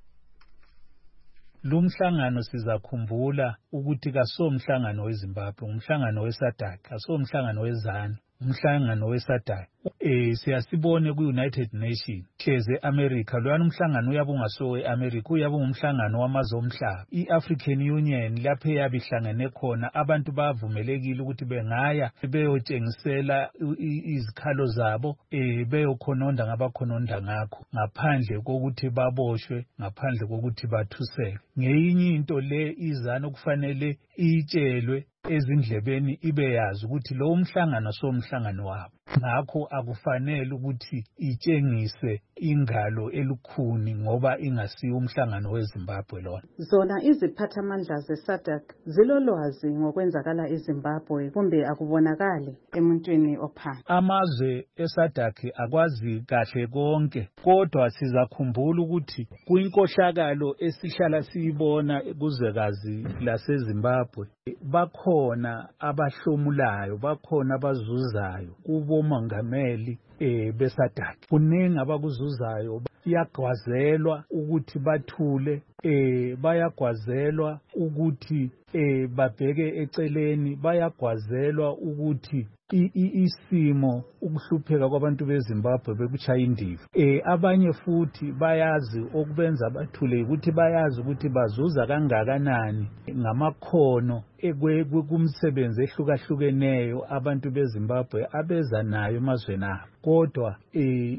N: Lumhlangano sizakhumbula ukuthi kasomhlangano weZimbabwe, umhlangano weSADC, asomhlangano weZANU, umhlangano weSADC. Eh siyasibone ku-United Nations hleze America loyana umhlangano uyabe ungasowe America uyabe umhlangano wamazwe omhlaba. I-African Union lapho yabihlangene khona abantu bavumelekile ukuthi bengaya beyotshengisela izikhalo zabo eh beyokhononda ngabakhononda ngakho ngaphandle kokuthi baboshwe ngaphandle kokuthi bathuseke. Ngeyinye into le izana okufanele itshelwe ezindlebeni ibe yazi ukuthi lo umhlangano somhlangano wabo. Ngakho akufanele ukuthi itshengise ingalo elukhuni ngoba ingasiyo umhlangano weZimbabwe lona.
B: Zona iziphathamandla zeSADC zilolwazi ngokwenzakala eZimbabwe kumbe akubonakali emuntwini ophansi.
N: Amazwe eSADC akwazi kahle konke kodwa sizakhumbula ukuthi kuyinkohlakalo esihlala siyibona kuzwekazi laseZimbabwe bakhona abahlomulayo bakhona abazuzayo kubo mongameli eh beSADC. Kuningi abakuzuzayo bayagwazelwa ukuthi bathule eh bayagwazelwa ukuthi eh babheke eceleni bayagwazelwa ukuthi isimo ukuhlupheka kwabantu beZimbabwe bekuchaya indiva. Eh abanye futhi bayazi okubenza bathule ukuthi bayazi ukuthi bazuza kangakanani ngamakhono ekumsebenzi ehlukahlukeneyo abantu beZimbabwe abeza nayo emazweni abo. Kodwa eh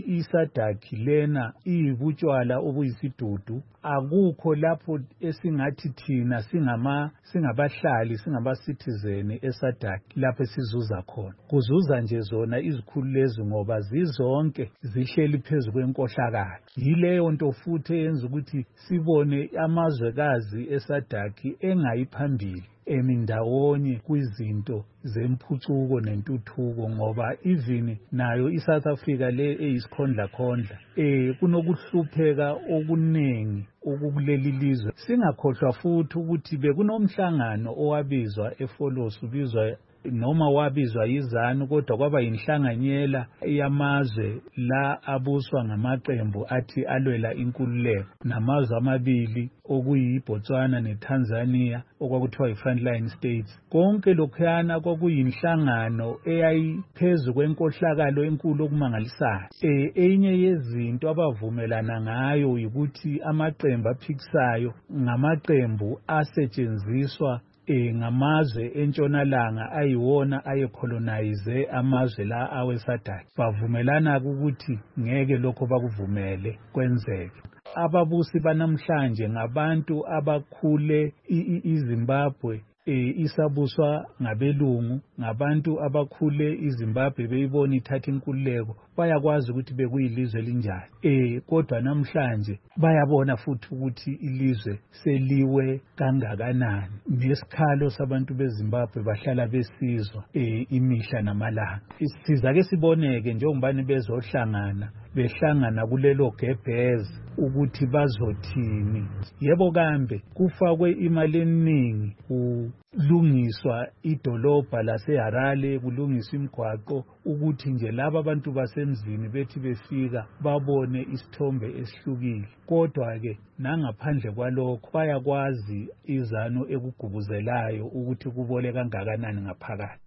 N: iSADC lena iyibutshwala obuyisidudu akukho lapho esingathi thina singama singabahlali singaba citizen eSADC lapho sizuza khona. Kuzuza nje zona izikhulu lezi ngoba zizonke zihleli phezulu kwenkohlakalo. Yileyo nto futhi yenza ukuthi sibone amazwekazi eSADC engayiphambili emindawonye kwizinto zemphucuko nentuthuko ngoba even nayo iSouth Africa le eyisikhondla khondla eh kunokuhlupheka okuningi okukuleli lizwe. Singakhohlwa futhi ukuthi bekunomhlangano owabizwa eFolos ubizwa noma wabizwa yizanu kodwa kwaba inhlanganyela yamazwe la abuswa ngamaqembu athi alwela inkululeko namazwe amabili okuyiBotswana neTanzania okwakuthiwa yiFrontline States. Konke lokhuyana kwakuyinhlangano eyayiphezulu kwenkohlakalo enkulu okumangalisayo. Eh enye yezinto abavumelana ngayo ukuthi amaqembu aphikisayo ngamaqembu asetshenziswa eh ngamazwe entshonalanga ayiwona ayecolonize amazwe la aweSADC. Bavumelana ukuthi ngeke lokho bakuvumele kwenzeke. Ababusi banamhlanje ngabantu abakhule iZimbabwe eh, isabuswa ngabelungu, ngabantu abakhule iZimbabwe beyibona ithatha inkululeko, bayakwazi ukuthi bekuyilizwe linjani. Eh kodwa namhlanje bayabona futhi ukuthi ilizwe seliwe kangakanani, nesikhalo sabantu beZimbabwe bahlala besizwa eh imihla namalanga. Siza ke siboneke njengobani bezohlangana, behlangana kulelo gebhezi ukuthi bazothini. Yebo kambe kufakwe imali eningi kulungiswa idolobha laseHarare, kulungiswa imigwaqo ukuthi nje laba abantu basemzini bethi befika babone isithombe esihlukile. Kodwa ke nangaphandle kwalokho bayakwazi izano ekugubuzelayo ukuthi kubole kangakanani ngaphakathi.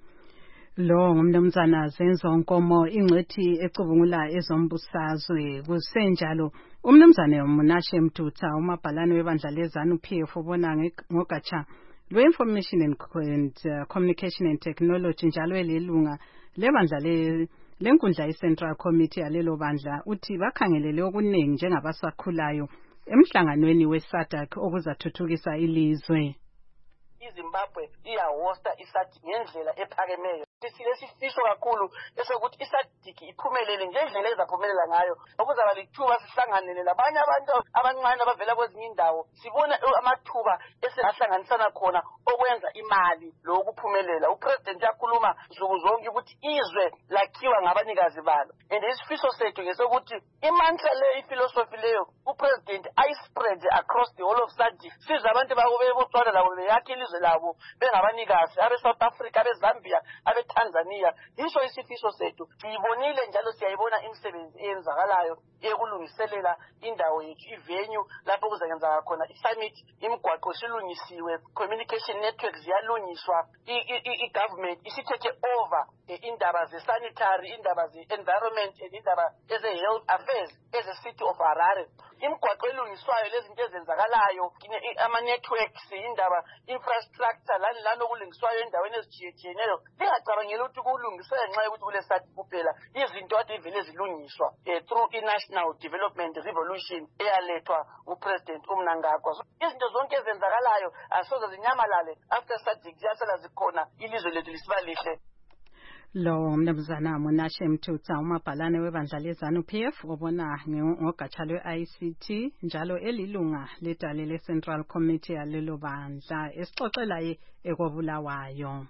B: Lo ngumnumzana Zenzo Nkomo, ingcethi ecubungula ezombusazwe. Kusenjalo umnumzane Munashe Mtutha, umabhalane webandla leZANU P F, ubona ngogatsha lwe-Information and, and uh, Communication and Technology njalo elilunga lebandla le lenkundla ye-Central Committee yalelo bandla, uthi bakhangelele okuningi njengabasakhulayo emhlanganweni we-SADC okuzathuthukisa ilizwe.
Q: iZimbabwe iyahosta iSADC ngendlela ephakemeyo. Silesifisho kakhulu esokuthi iSADC iphumelele ngendlela ezaphumelela ngayo, okuzaba lithuba sihlanganele labanye abantu abancane abavela kwezinye indawo, sibona amathuba esingahlanganisana khona okwenza imali lokuphumelela. Upresident yakhuluma nsuku zonke ukuthi izwe lakhiwa ngabanikazi balo, and isifiso sethu ngesokuthi imandla le iphilosophy leyo upresident ayispread across the whole of SADC, sizwe abantu bakube botswana labo beyakhe ilizwe labo bengabanikazi, abe South Africa, abe Zambia, abe Tanzania. Isho isifiso sethu siyibonile njalo siyayibona imisebenzi eyenzakalayo ekulungiselela indawo yethu, ivenue lapho kuzayenza khona i-summit, imigwaqo silungisiwe, communication networks ziyalungiswa, i-government isithethe over indaba ze-sanitary, indaba ze-environment, indaba eze-health affairs as a city of Harare. Imigwaqo elungiswayo, lezinto ezenzakalayo, ama-networks, indaba infrastructure, lani lani okulungiswayo endaweni ezitshiyetshiyeneyo. Lingacabangeli ukuthi kulungiswe ngenxa yokuthi kule SADC kuphela, izinto ade ivele zilungiswa through i-national development revolution eyalethwa upresident uMnangagwa. So izinto zonke ezenzakalayo asoze zinyamalale after SADC ziyasala zikhona, ilizwe lethu lisiba lihle.
B: Lo mnumzana Munashe Mtutha, umabhalane webandla leZANU P F, obona ngogatsha lwe-I C T njalo elilunga ledale le-Central Committee yalelo bandla, esixoxela ye ekobulawayo.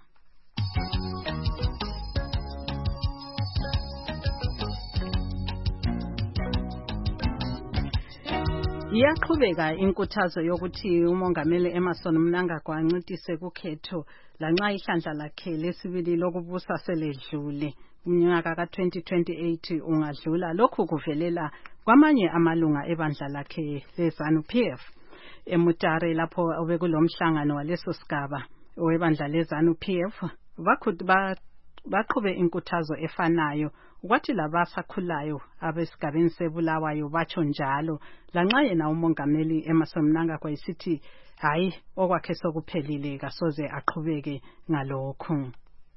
B: Iyaqhubeka inkuthazo yokuthi umongameli Emmerson Mnangagwa ancitise kukhetho lanxa ihlandla lakhe lesibili lokubusa seledlule. Umnyaka ka twenty twenty-eight ungadlula, lokhu kuvelela kwamanye amalunga ebandla lakhe leZANU P F. Emutare lapho obekulomhlangano waleso sigaba webandla leZANU P F baqhube inkuthazo efanayo, kwathi labasakhulayo abesigabeni sebulawayo batsho njalo, lanxa yena umongameli Emmerson Mnangagwa isithi hayi okwakhe sokuphelile kasoze aqhubeke ngalokho.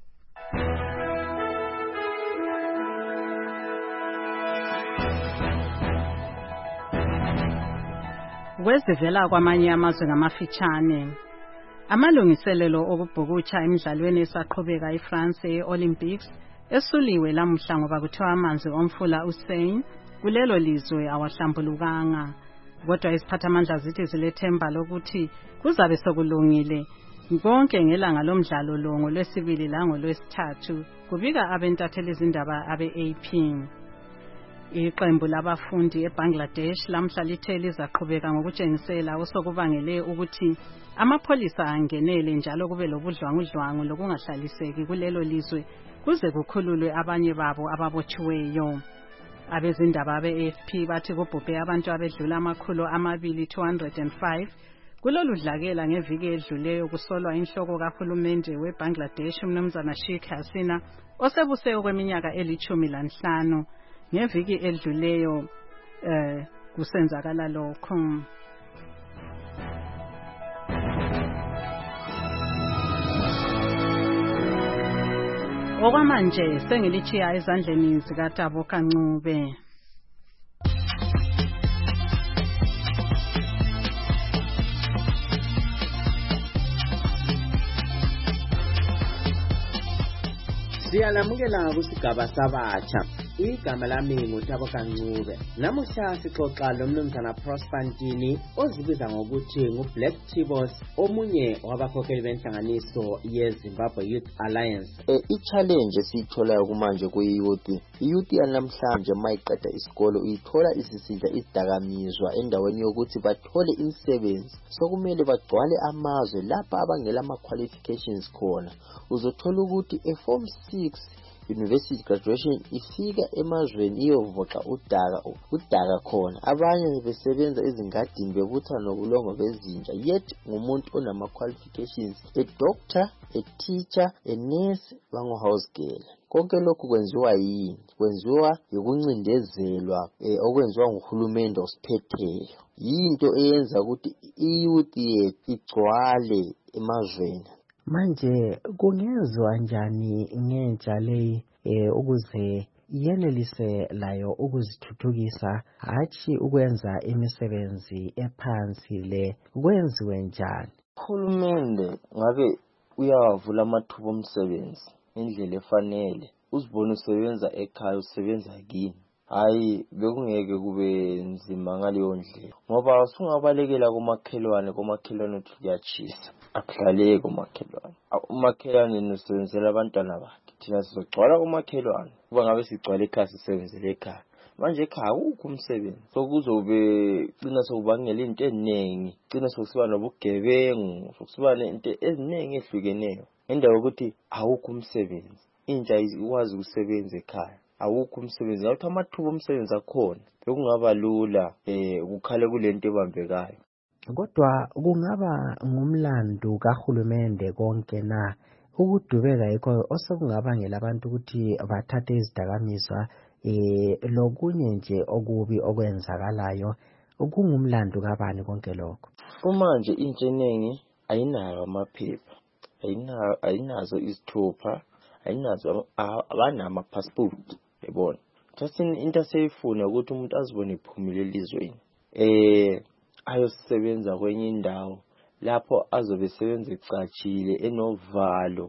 B: Kwezivela kwamanye amazwe ngamafitshane, amalungiselelo okubhukutsha emidlalweni esaqhubeka eFrance e-Olympics esuliwe lamuhla ngoba kuthiwa amanzi omfula uSeine kulelo lizwe awahlambulukanga. Kodwa isiphathamandla zithi zilethemba lokuthi kuzabe sokulungile konke ngelanga lomdlalo lo ngolwesibili langolwesithathu, kubika abentatheli izindaba abe-A P. Iqembu labafundi eBangladesh lamhla lithe lizaqhubeka ngokutshengisela osokubangele ukuthi amapholisa angenele njalo kube lobudlwangudlwangu lokungahlaliseki kulelo lizwe kuze kukhululwe abanye babo ababotshiweyo. Abezindaba be-A F P bathi kubhubhe abantu abedlula amakhulu amabili two hundred five kulolu dlakela ngeviki edluleyo, kusolwa inhloko kahulumende weBangladesh umnumzana Sheikh Hasina osebuse kweminyaka elithumi lanhlanu. Ngeviki edluleyo eh kusenzakala lokho. Okwamanje sengilichiya ezandleni zikaTabo Kancube.
G: Siyalamukela kusigaba sabatsha. Igama lami nguThabo Kancube. Namuhla sixoxa lomnumzana Prosper Ntini ozibiza ngokuthi nguBlack Tibos, omunye wabakhokheli benhlanganiso yeZimbabwe Youth Alliance.
R: E, i-challenge esiyitholayo kumanje kuyi-youth. I-youth yanamhlanje mayiqeda isikole uyithola isisidla idakamizwa endaweni yokuthi bathole imisebenzi. Sokumele bagcwale amazwe lapha abangela ama-qualifications khona. Uzothola ukuthi e-form six university graduation ifika emazweni iyovoxa udaka udaka khona. Abanye besebenza ezingadini bebutha nobulongo bezinja, yet ngumuntu onama qualifications a doctor, a teacher, a nurse, bango house girl. Konke lokhu kwenziwa yini? Kwenziwa yikuncindezelwa eh, okwenziwa nguhulumende osiphetheyo. Yinto eyenza ukuthi i-youth yethu igcwale emazweni.
G: Manje kungezwa njani ngentsha leyi eh, ukuze yenelise layo ukuzithuthukisa, hathi ukwenza imisebenzi ephansi le, kwenziwe njani?
R: Uhulumende ngabe uyawavula amathuba omsebenzi indlela efanele. Uzibona usebenza ekhaya, usebenza kini. Hayi bekungeke kube nzima ngaleyo ndlela, ngoba usungabalekela komakhelwane komakhelwane uthi kuyachisa, akuhlaleke komakhelwane. Umakhelwane nisebenzela abantwana bakhe, thina sizogcwala komakhelwane. Kuba ngabe sigcwala ekhaya sisebenzele ekhaya, manje ekhaya akukho umsebenzi. So kuzobe cina sokubangela into eziningi, cina sokusiba nobugebengu, sokusiba into eziningi ehlukeneyo endawo ukuthi awukho umsebenzi. Intsha ikwazi ukusebenza ekhaya, awukho umsebenzi. Ngakho amathuba omsebenzi akhona bekungaba lula eh ukukhale kulento ebambekayo.
G: Kodwa kungaba ngumlando kahulumende konke na ukudubeka yikho osokungabangela abantu ukuthi bathathe izidakamizwa eh lokunye nje okubi okwenzakalayo? Kungumlando kabani konke lokho?
R: Kumanje intsha eningi ayinayo amaphepha, ayinayo ayinazo izithupha, ayinazo abanama passport. Yabona, just into aseyifuna ukuthi umuntu azibone iphumile elizweni, eh ayosebenza kwenye indawo lapho azobe sebenza ecatshile enovalo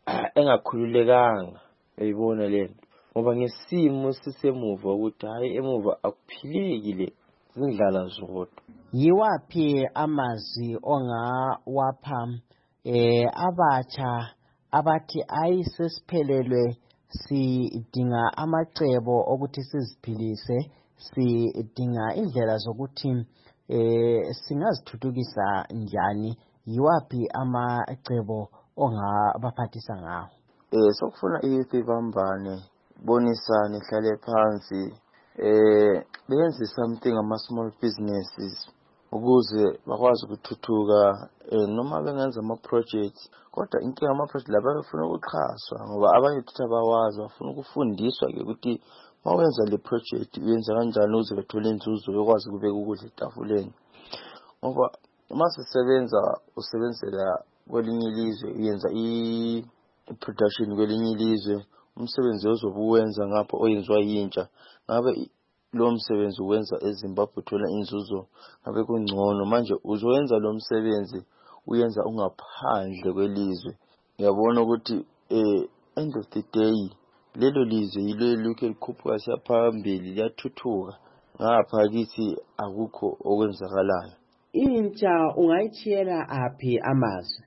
R: engakhululekanga. Uyibona lento ngoba ngesimo sisemuva ukuthi hayi emuva akuphilekile zindlala zodwa.
G: Yiwaphi amazwi ongawapha eh abatsha abathi ayisesiphelelwe, sidinga amacebo ukuthi siziphilise, sidinga indlela zokuthi eh singazithuthukisa njani? Yiwaphi amacebo ongabaphathisa ngawo?
R: Eh sokufuna iyithi bambane, bonisane, hlale phansi, eh benze something ama small businesses ukuze bakwazi ukuthuthuka. Eh noma bengenza ama projects, kodwa inkinga ama projects laba bafuna ukuxhaswa ngoba abanye futhi abawazi, bafuna ukufundiswa ke ukuthi mawenza le project uyenza kanjani ukuze bethole inzuzo bekwazi ukubeka ukudla etafuleni. Ngoba uma sisebenza usebenzela kwelinye ilizwe, uyenza i production kwelinye ilizwe, umsebenzi ozobuwenza ngapha oyenziwa yintsha, ngabe lo msebenzi uwenza eZimbabwe uthola inzuzo ngabe kungcono. Manje uzowenza lo msebenzi uyenza ungaphandle kwelizwe, ngiyabona ukuthi eh end of the day lelo lizwe yilo elikhe likhuphuka siyaphambili, liyathuthuka, ngapha kithi akukho okwenzakalayo.
G: Intsha ungayithiyela aphi amazwi?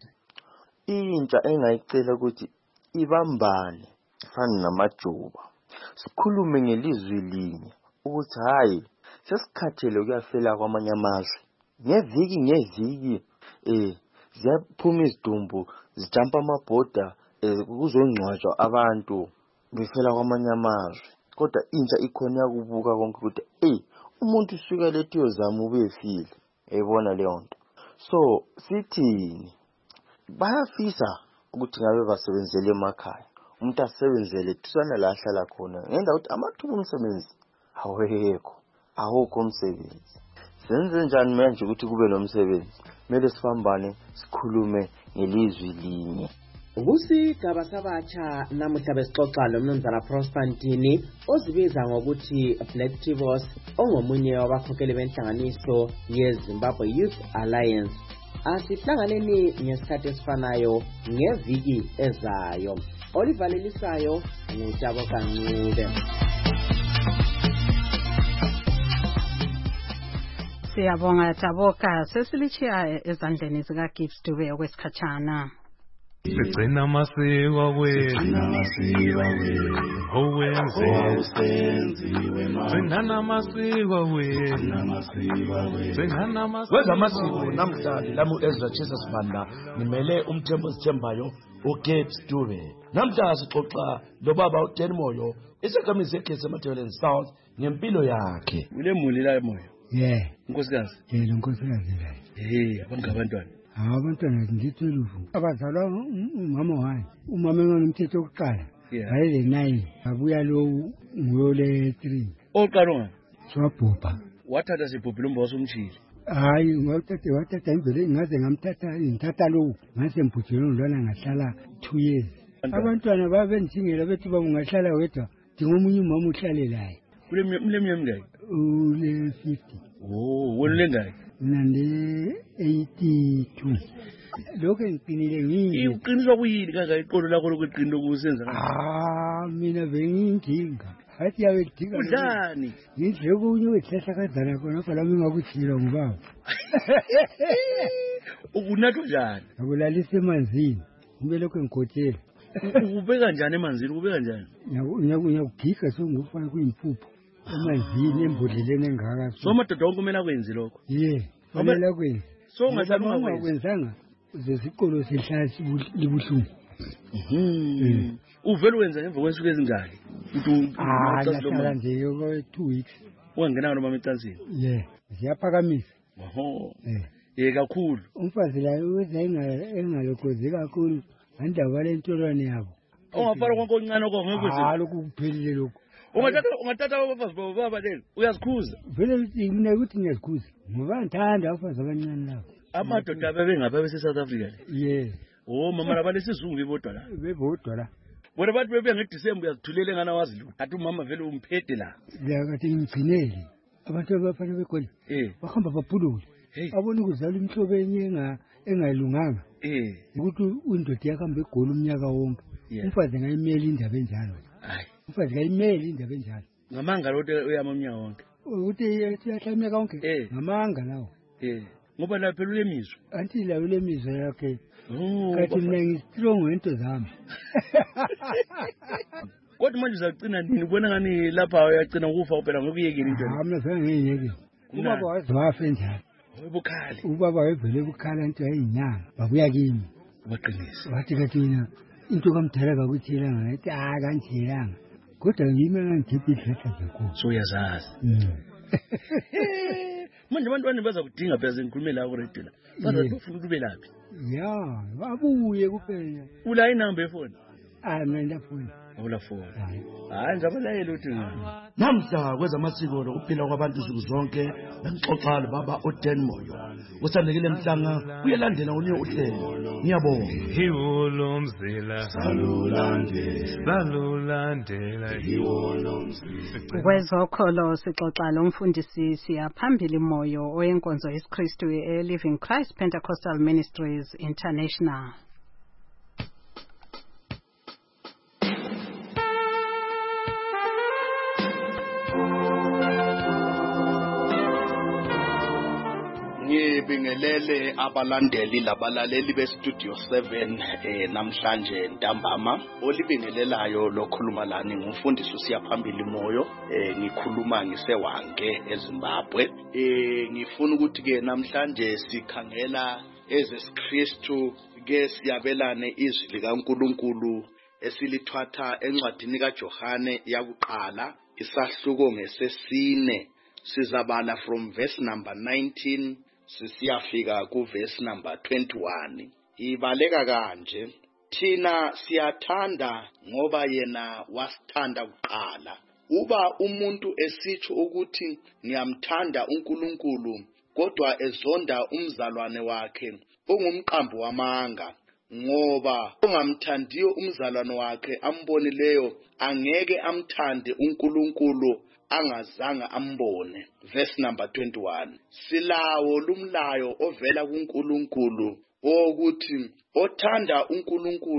R: Intsha engayicela ukuthi ibambane fana namajuba, sikhulume ngelizwi linye ukuthi hayi sesikhathele kuyafela kwamanye amazwe. Ngeviki ngeviki eh ziyaphuma izidumbu zijampa amabhoda eh kuzongcwatshwa abantu befela kwamanye amazwe, kodwa intsha ikhona yakubuka konke ukuthi eh umuntu usuka lethi yozama ubefile. Ebona leyo nto, so sithini bayafisa ukuthi ngabe basebenzele emakhaya, umuntu asebenzele tusana la ahlala khona ngenda ukuthi amathuba omsebenzi awekho, awukho umsebenzi. Senze njani manje ukuthi kube nomsebenzi? Mele sifambane sikhulume ngelizwi linye.
G: Kusigaba sabatsha namuhla besixoxa lomnumzana Prosper Ntini ozibiza ngokuthi Black Tibos, ongomunye wabakhokheli benhlanganiso yeZimbabwe Youth Alliance. Asihlanganeni ngesikhathi esifanayo ngeviki ezayo. olivalelisayo nguTaboka Ncube.
B: Siyabonga Taboka, sesilichiya ezandleni zika Gibbs Dube okwesikhatshana.
S: Sigcina amasiko wethu owenziwe singana amasiko wethu singana amasiko
T: wezamasiko namhlanje lami uEzra Jesus Banda nimele umthembu sithembayo uGibbs Dube. Namhlanje sixoxa lobaba uDan Moyo isekhamizi eGesi eMatabeleni South ngempilo yakhe.
U: Ule muli la Moyo.
V: Yeah.
U: Nkosikazi.
V: Yeah, nkosikazi la.
U: Eh, abangabantwana.
V: Abantwana ngituluvu. Abazalwa umama wayo. Umama engomthetho okuqala. Ayele nine. Abuya lo ngole three.
U: Oqalonga.
V: Swabhopha.
U: Wathatha sibhophi lo mboso umchili.
V: Hayi ngothathe wathatha imvele ngaze ngamthatha ngithatha lo ngase mphujelo lona ngahlala two years. Abantwana babenzingela bethi bangahlala wedwa dingomunye umama uhlale laye.
U: Kule mle mngaki?
V: Ule fifty.
U: Oh, wena lengaki?
V: Nande eighty-two. Lokho ngiqinile ngingi.
U: Uqiniswa kuyini kanga iqolo lakho lokuqina lokusenza?
V: Ah, mina bengiyinkinga. Hathi yawe dinga.
U: Udlani?
V: Ngidle kunye wehlahla kadzana khona phela mingakuthila ngubaba.
U: Ukunatho njani?
V: Akulalisa emanzini. Kumbe lokho ngikhothela.
U: Ubeka kanjani emanzini? Ubeka kanjani?
V: Nyakugiga songufana kuyimpuphu. Emanzini embodleleni engaka.
U: So madoda wonke kumele akwenzi lokho.
V: Yeah, kumele akwenzi.
U: So ungahlala
V: ungakwenzanga uzesikolo sihlasi libuhlungu.
U: Mhm. Uvela wenza ngemva kwensuku ezingaki? Uthi
V: ah ngahlala nje yoko two weeks.
U: Wangena noma emacansini?
V: Yeah, siyaphakamisa.
U: Oho. Eh. Eh kakhulu.
V: Umfazi la uza engalokozi kakhulu. Andaba lentolwane yabo.
U: Ongafara konke okuncane okho ngeke kwenze.
V: Ah lokhu kuphelile lokho.
U: Ungathatha ungathatha abafazi baba lelo uyazikhuza.
V: Vele mina ukuthi ngiyazikhuza. Ngoba ngithanda abafazi abancane labo.
U: Amadoda abebengapha bese South Africa le.
V: Yeah.
U: Oh mama labale sizungu bebodwa la.
V: Bebodwa la.
U: Bona bathi bebe ngeDecember uyazithulele ngana wazi lo. Athi umama vele umphethe la.
V: Ngiyakathi ngigcinele. Abantu abafana bekhona.
U: Eh.
V: Bahamba baphulule. Abona ukuzala imhlobo enye enga engalunganga.
U: Eh.
V: Ukuthi undoda yakhambe egoli umnyaka wonke. Umfazi ngayimela indaba enjalo.
U: Hayi.
V: Umfazi ngayimela indaba enjalo.
U: Ngamanga lo uyama umnyaka wonke.
V: Ukuthi siyahlanya konke. Ngamanga lawo.
U: Eh. Ngoba la phela ulemizwa.
V: Anti la ulemizwa yakhe.
U: Oh.
V: Kathi mina ngistrong ngento zami.
U: Kodwa manje uzagcina nini ubona ngani lapha uyagcina ukufa phela ngokuyekela into.
V: Ah mina vele ngiyeke. Ubaba wafa enjalo.
U: Ubukhali.
V: Ubaba wevele bukhala into yayinyanga. Babuya kimi.
U: Baqinisa.
V: Wathi kathi mina into kamdala bakuthela ngathi ah kanjelanga. Kodwa yimi ngikhipha ihlahla zakho.
U: So uyazazi. Manje abantwana baza kudinga phela ngikhulume la ku radio la. Baza ufuna ube laphi?
V: Ya, babuye kuphela.
U: Ula inamba yefoni?
V: Ah, mina phone.
U: Awula phone. Hayi ngizabalayela uthi ngani.
T: Namhla kwezamasiko lokuphila kwabantu izinto zonke bengixoxa baba uDan Moyo. Usandekile mhlanga uyalandela unye uhlelo. Ngiyabonga.
S: Hiwolo mzila salulandela salulandela hiwolo mzila.
B: Kwezokholo sixoxa lo mfundisi siyaphambili Moyo oyenkonzo yesiKristu e Living Christ Pentecostal Ministries International.
W: Ngibingelele abalandeli labalaleli bestudio seven eh namhlanje ntambama olibingelelayo lokhuluma lani ngumfundisi usiyaphambili Moyo eh ngikhuluma ngisewange eZimbabwe eh ngifuna ukuthi ke namhlanje sikhangela ezesiKristu ke siyabelane izwi likaNkuluNkulu esilithwatha encwadini kaJohane yakuqala isahluko ngesesine sizabala from verse number nineteen sisiyafika ku verse number twenty-one. Ibaleka kanje, thina siyathanda ngoba yena wasithanda kuqala. Uba umuntu esitsho ukuthi ngiyamthanda uNkulunkulu kodwa ezonda umzalwane wakhe ungumqambo wamanga, ngoba ongamthandiyo umzalwane wakhe ambonileyo angeke amthande uNkulunkulu angazange ambone. Verse number twenty-one. Silawo lumlayo ovela kuNkulunkulu ukuthi othanda uNkulunkulu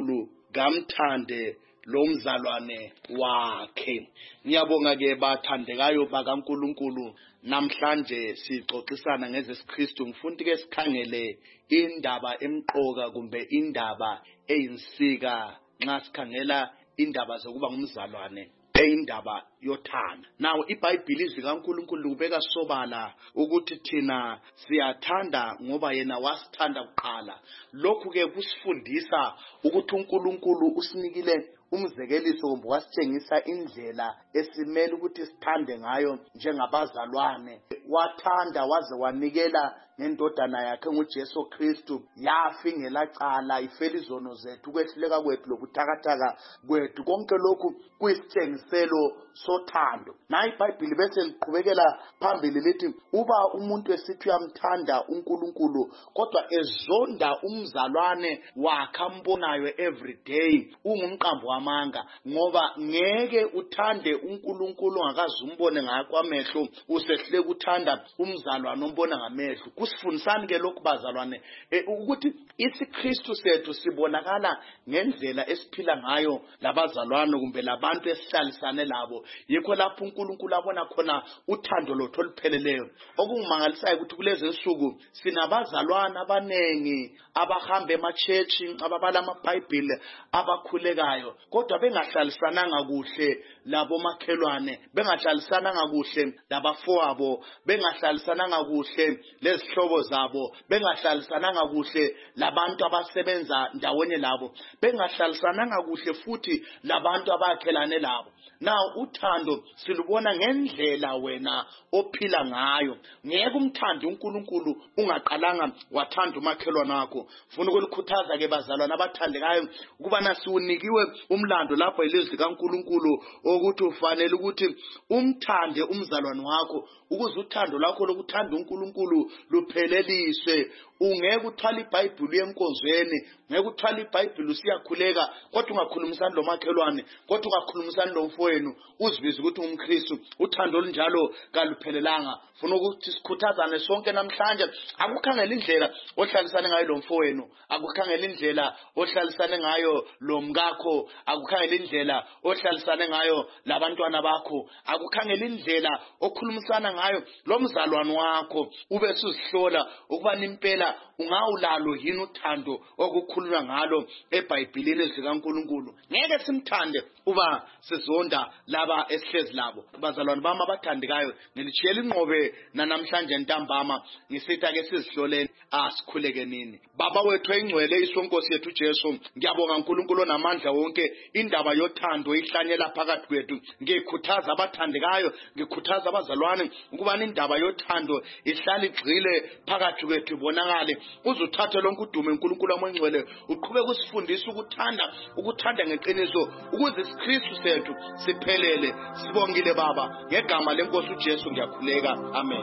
W: kamthande lo mzalwane wakhe. Ngiyabonga ke bathandekayo bakaNkulunkulu, namhlanje sixoxisana ngezesiKristu. Ngifuna ke sikhangele indaba emqoka kumbe indaba eyinsika nxa sikhangela indaba zokuba ngumzalwane, eyindaba yothando. Now iBhayibheli izwi kaNkulunkulu libeka sobala ukuthi thina siyathanda ngoba yena wasithanda kuqala. Lokhu ke kusifundisa ukuthi uNkulunkulu usinikile umzekeliso kumbe wasitshengisa indlela esimele ukuthi sithande ngayo njengabazalwane. Wathanda waze wanikela ngendodana yakhe nguJesu Kristu, yafa ingelacala, ifela izono zethu, ukwehluleka kwethu lobuthakathaka kwethu. Konke lokhu kuyisitshengiselo sothando. Na iBhayibheli bese liqhubekela phambili lithi uba umuntu esithi uyamthanda uNkulunkulu kodwa ezonda umzalwane wakhe ambonayo every day, ungumqambo wamanga. Ngoba ngeke uthande uNkulunkulu ungakaze umbone ngakwamehlo, usehlule uthanda umzalwane ombona ngamehlo. Kusifundisani ke lokhu bazalwane ukuthi isiKristu sethu sibonakala ngendlela esiphila ngayo labazalwane kumbe labantu esihlalisane labo. Yikho lapho uNkulunkulu abona khona uthando lotho olupheleleyo. Okungimangalisayo ukuthi kulezi insuku sinabazalwane abanengi abahamba emachechi, ababala amaBhayibheli, abakhulekayo, kodwa bengahlalisananga kuhle labo makhelwane, bengahlalisananga kuhle labafowabo, bengahlalisananga kuhle lezihlobo zabo, bengahlalisananga kuhle labantu abasebenza ndawonye labo, bengahlalisananga kuhle futhi labantu abakhelane labo. Now uthando silubona ngendlela wena ophila ngayo. Ngeke umthande uNkulunkulu ungaqalanga wathanda umakhelwane wakho. Ufuna ukulikhuthaza ke bazalwane abathandekayo ukuba nasiunikiwe umlando lapha ilizwi kaNkulunkulu ukuthi ufanele ukuthi umthande umzalwane wakho, ukuze uthando lakho lokuthanda uNkulunkulu lupheleliswe. Ungeke uthwala iBhayibheli yenkonzweni, ngeke uthwala iBhayibheli usiyakhuleka kodwa ungakhulumisani lo makhelwane, kodwa ungakhulumisani lo mfowenu, uzibiza ukuthi ungumKristu. Uthando olunjalo kaluphelelanga. Ufuna ukuthi sikhuthazane sonke namhlanje, akukhangela indlela ohlalisane ngayo lo mfowenu, akukhangela indlela ohlalisane ngayo lo mkakho, akukhangela indlela ohlalisane ngayo labantwana bakho, akukhangela indlela okhulumisana ngayo lo mzalwane wakho. Ube susihlola ukuba impela ungawulalo yini uthando okukhulunywa ngalo eBhayibhelini likaNkulunkulu. Ngeke simthande uba sizonda laba esihlezi labo. Bazalwane bami abathandekayo, ngilitshiyela inqobe namhlanje ntambama ngisithi ake sizihloleni asikhuleke nini. Baba wethu engcwele isonkosi yethu Jesu, ngiyabonga uNkulunkulu onamandla wonke, indaba yothando ihlanyela phakathi kwethu. Ngikhuthaza abathandekayo, ngikhuthaza abazalwane ukuba indaba yothando ihlala igcile phakathi kwethu ibonakale. Uzuthathe lonke udumo uNkulunkulu amangcwele, uqhubeke usifundisa ukuthanda, ukuthanda ngeqiniso, ukuze iSikristu sethu siphelele. Sibongile Baba, ngegama lenkosi uJesu ngiyakhuleka. Amen.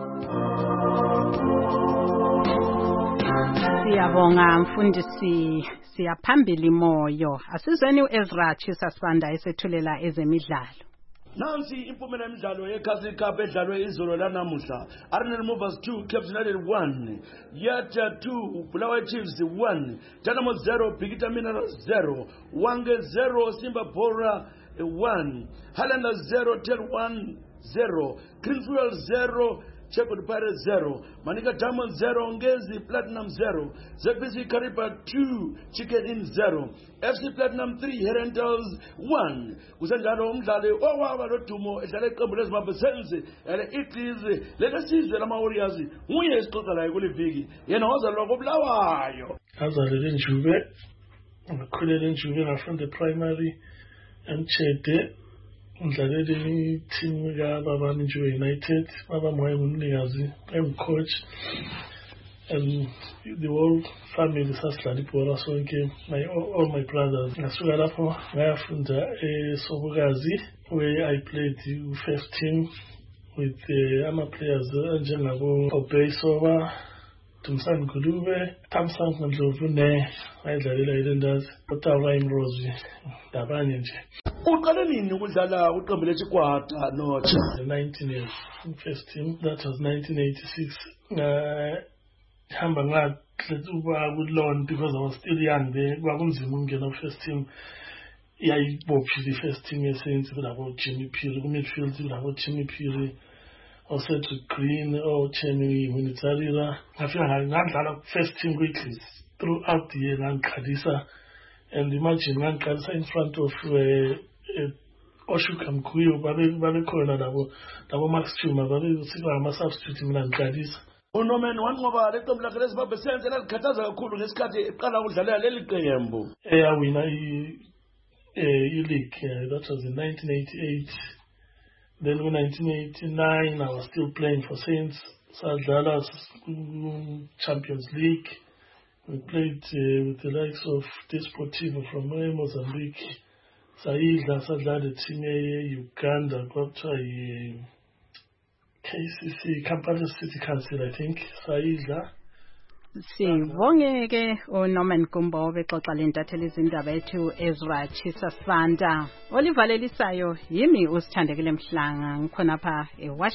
B: Siyabonga mfundisi, siyaphambili moyo. Asizweni uEzra Chisasibanda esethulela ezemidlalo.
T: Nansi impumela emidlalo yeCatholic Cup edlalwe izolo lanamuhla. Arsenal Movers two, Cape United one, Yata two, Bulawayo Chiefs one, Dynamo zero, Bikita Minerals zero, Wange zero, Simba Bora one, Highlanders zero, Tel one zero, Greenfield zero, Shepherd Pirates zero, Manika Diamond zero, Ngezi Platinum zero, Z B C Kariba two, Chicken Inn zero, F C Platinum three, Herentals one. Kusenjalo umdlali owaba lodumo edlala iqembu leZimbabwe Senzi ele Italy lekasizwe lama Warriors nguye isixoxa la kuliviki yena wazalwa koBulawayo.
C: Azalele eNjube, ngakhulela eNjube ngafunda primary eMchede. Umdlaleli team kaBaba Njube United, Baba moya ngumnikazi, engcoach, and the whole family sasidlala ibhola sonke, my all my brothers. Ngasuka lapho ngayafunda eSobokazi where I played the first team with uh, ama players njengabo Obey Soba, Tumsan Gulube, Tamsan Ndlovu ne ayidlalela iLanders, Otawa Imrozi, labanye nje.
T: Uqale nini ukudlala uqembu lechikwata no
C: nineteen years first team, that was nineteen eighty-six. Uh, hamba uba ku-loan because I was still young there. Kwakunzima ukungena ku-first team. Yayibophile i-first team yeSaints kulabo Jimmy Phiri, ku-midfield kulabo Jimmy Phiri, o-Cedric Green, o-Chemi Winitsarira. Ngafika ngadlala ku-first team kwi-Eagles throughout the year ngangikhalisa. And imagine ngangikhalisa in front of uh, uh, Oshuka Mkuyo, babekhona labo labo Max Chuma, babesiba ama-substitute mina ngikhalisa.
T: uNorman wanqoba leqembu lakhe leZimbabwe senze lalikhathaza kakhulu ngesikhathi eqala ukudlalela leli qembu.
C: Eyawina i-league, uh, that was in nineteen eighty-eight. Then in nineteen eighty-nine, I was still playing for Saints. Sadlala Champions League. We played uh, with the likes of Desportivo from Mozambique. Saidla Sadlala, the team Uganda, got to K C C, Kampala City Council, I think. Saidla.
B: Sibonge ke uNorman Gumbo bexoxa lentatheli izindaba ethu Ezra Chisa Sanda. Olivalelisayo yimi usithandekile Mhlanga ngikhona pha e